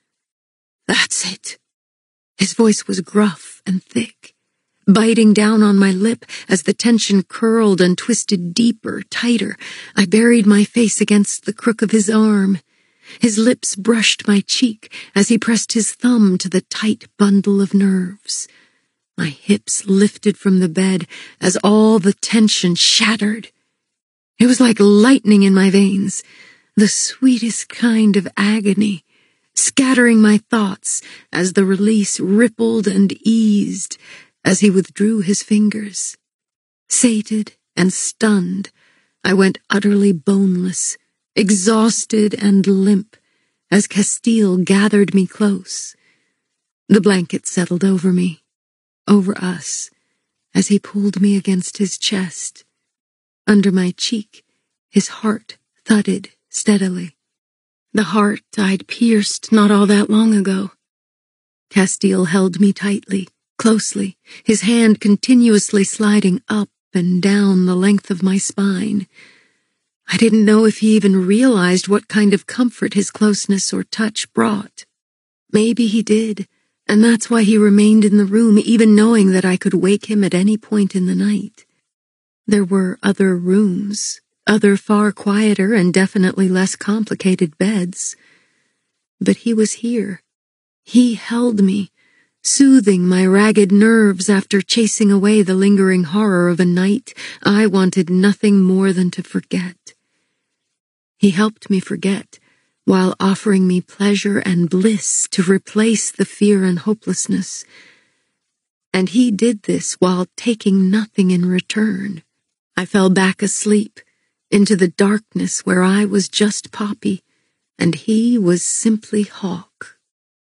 "That's it." His voice was gruff and thick, biting down on my lip as the tension curled and twisted deeper, tighter. I buried my face against the crook of his arm. His lips brushed my cheek as he pressed his thumb to the tight bundle of nerves. My hips lifted from the bed as all the tension shattered. It was like lightning in my veins, the sweetest kind of agony, scattering my thoughts as the release rippled and eased as he withdrew his fingers. Sated and stunned, I went utterly boneless, exhausted and limp, as Castile gathered me close. The blanket settled over me, over us, as he pulled me against his chest. Under my cheek, his heart thudded steadily. The heart I'd pierced not all that long ago. Castile held me tightly, closely, his hand continuously sliding up and down the length of my spine. I didn't know if he even realized what kind of comfort his closeness or touch brought. Maybe he did, and that's why he remained in the room, even knowing that I could wake him at any point in the night. There were other rooms, other far quieter and definitely less complicated beds. But he was here. He held me, soothing my ragged nerves after chasing away the lingering horror of a night I wanted nothing more than to forget. He helped me forget, while offering me pleasure and bliss to replace the fear and hopelessness. And he did this while taking nothing in return. I fell back asleep, into the darkness where I was just Poppy, and he was simply Hawk.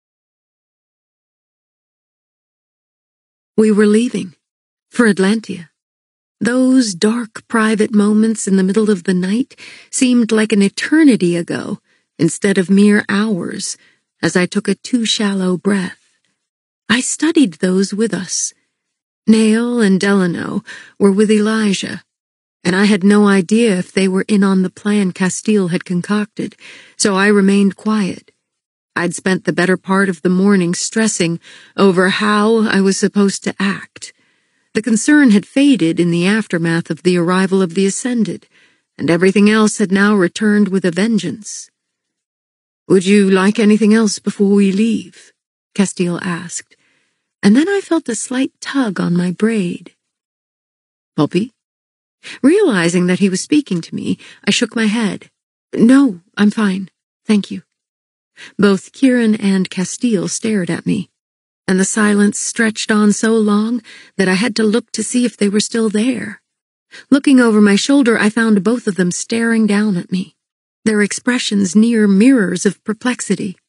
We were leaving, for Atlantia. Those dark, private moments in the middle of the night seemed like an eternity ago, instead of mere hours, as I took a too shallow breath. I studied those with us. Nael and Delano were with Elijah, and I had no idea if they were in on the plan Castile had concocted, so I remained quiet. I'd spent the better part of the morning stressing over how I was supposed to act. The concern had faded in the aftermath of the arrival of the Ascended, and everything else had now returned with a vengeance. "Would you like anything else before we leave?" Castile asked, and then I felt a slight tug on my braid. "Poppy?" Realizing that he was speaking to me, I shook my head. "No, I'm fine, thank you." Both Kieran and Castile stared at me, and the silence stretched on so long that I had to look to see if they were still there. Looking over my shoulder, I found both of them staring down at me, their expressions near mirrors of perplexity.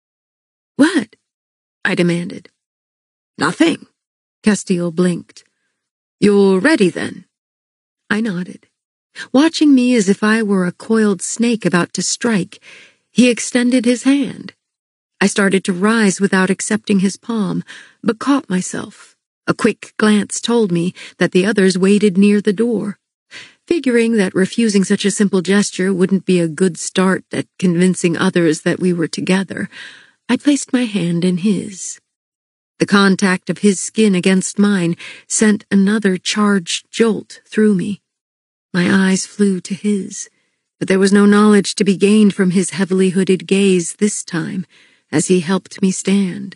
"What?" I demanded. "Nothing," Castile blinked. "You're ready, then?" I nodded. Watching me as if I were a coiled snake about to strike, he extended his hand. I started to rise without accepting his palm, but caught myself. A quick glance told me that the others waited near the door. Figuring that refusing such a simple gesture wouldn't be a good start at convincing others that we were together, I placed my hand in his. The contact of his skin against mine sent another charged jolt through me. My eyes flew to his, but there was no knowledge to be gained from his heavily hooded gaze this time, as he helped me stand.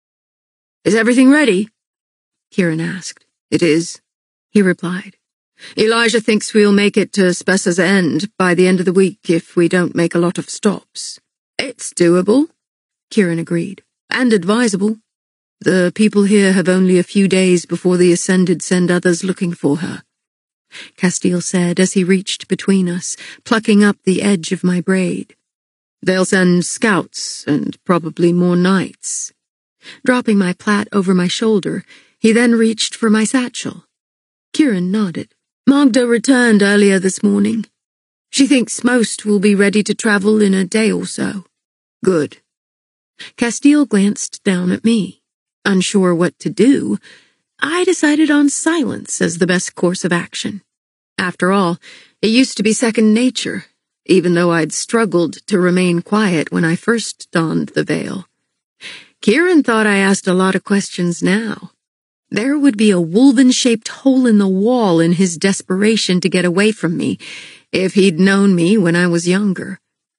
"Is everything ready?" Kieran asked. "It is," he replied. "Elijah thinks we'll make it to Spessa's End by the end of the week if we don't make a lot of stops." "It's doable," Kieran agreed, "and advisable. The people here have only a few days before the Ascended send others looking for her," Castile said as he reached between us, plucking up the edge of my braid. "They'll send scouts and probably more knights." Dropping my plait over my shoulder, he then reached for my satchel. Kieran nodded. "Magda returned earlier this morning. She thinks most will be ready to travel in a day or so." "Good." Castile glanced down at me. Unsure what to do, I decided on silence as the best course of action. After all, it used to be second nature, even though I'd struggled to remain quiet when I first donned the veil. Kieran thought I asked a lot of questions now. There would be a woven-shaped hole in the wall in his desperation to get away from me if he'd known me when I was younger.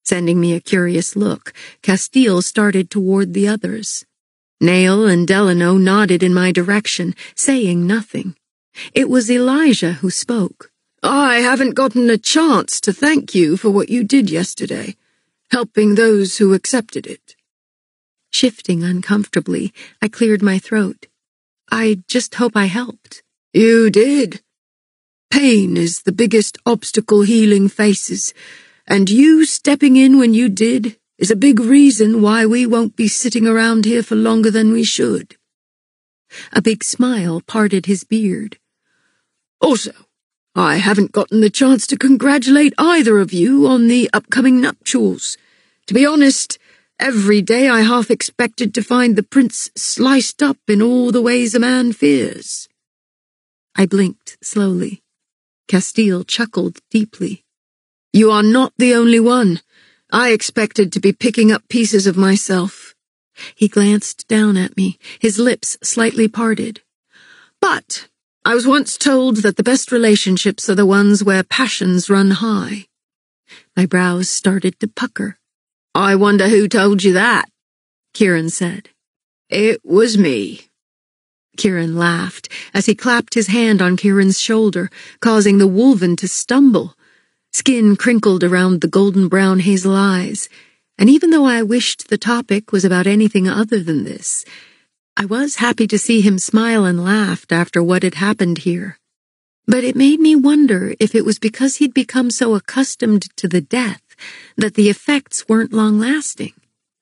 Sending me a curious look, Castile started toward the others. Nail and Delano nodded in my direction, saying nothing. It was Elijah who spoke. I haven't gotten a chance to thank you for what you did yesterday, helping those who accepted it. Shifting uncomfortably, I cleared my throat. I just hope I helped. You did. Pain is the biggest obstacle healing faces, and you stepping in when you did is a big reason why we won't be sitting around here for longer than we should. A big smile parted his beard. Also, I haven't gotten the chance to congratulate either of you on the upcoming nuptials. To be honest, every day I half expected to find the prince sliced up in all the ways a man fears. I blinked slowly. Castile chuckled deeply. You are not the only one. I expected to be picking up pieces of myself. He glanced down at me, his lips slightly parted. But I was once told that the best relationships are the ones where passions run high. My brows started to pucker. I wonder who told you that, Kieran said. It was me. Kieran laughed as he clapped his hand on Kieran's shoulder, causing the wolven to stumble. Skin crinkled around the golden-brown hazel eyes, and even though I wished the topic was about anything other than this, I was happy to see him smile and laugh after what had happened here. But it made me wonder if it was because he'd become so accustomed to the death that the effects weren't long-lasting.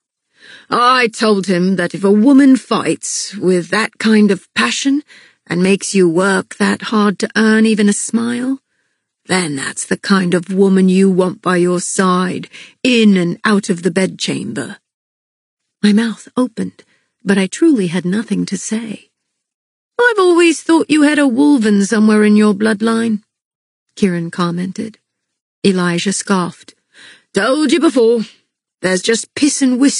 I told him that if a woman fights with that kind of passion and makes you work that hard to earn even a smile, then that's the kind of woman you want by your side, in and out of the bedchamber. My mouth opened, but I truly had nothing to say. I've always thought you had a wolven somewhere in your bloodline, Kieran commented. Elijah scoffed. Told you before. There's just piss and whiskey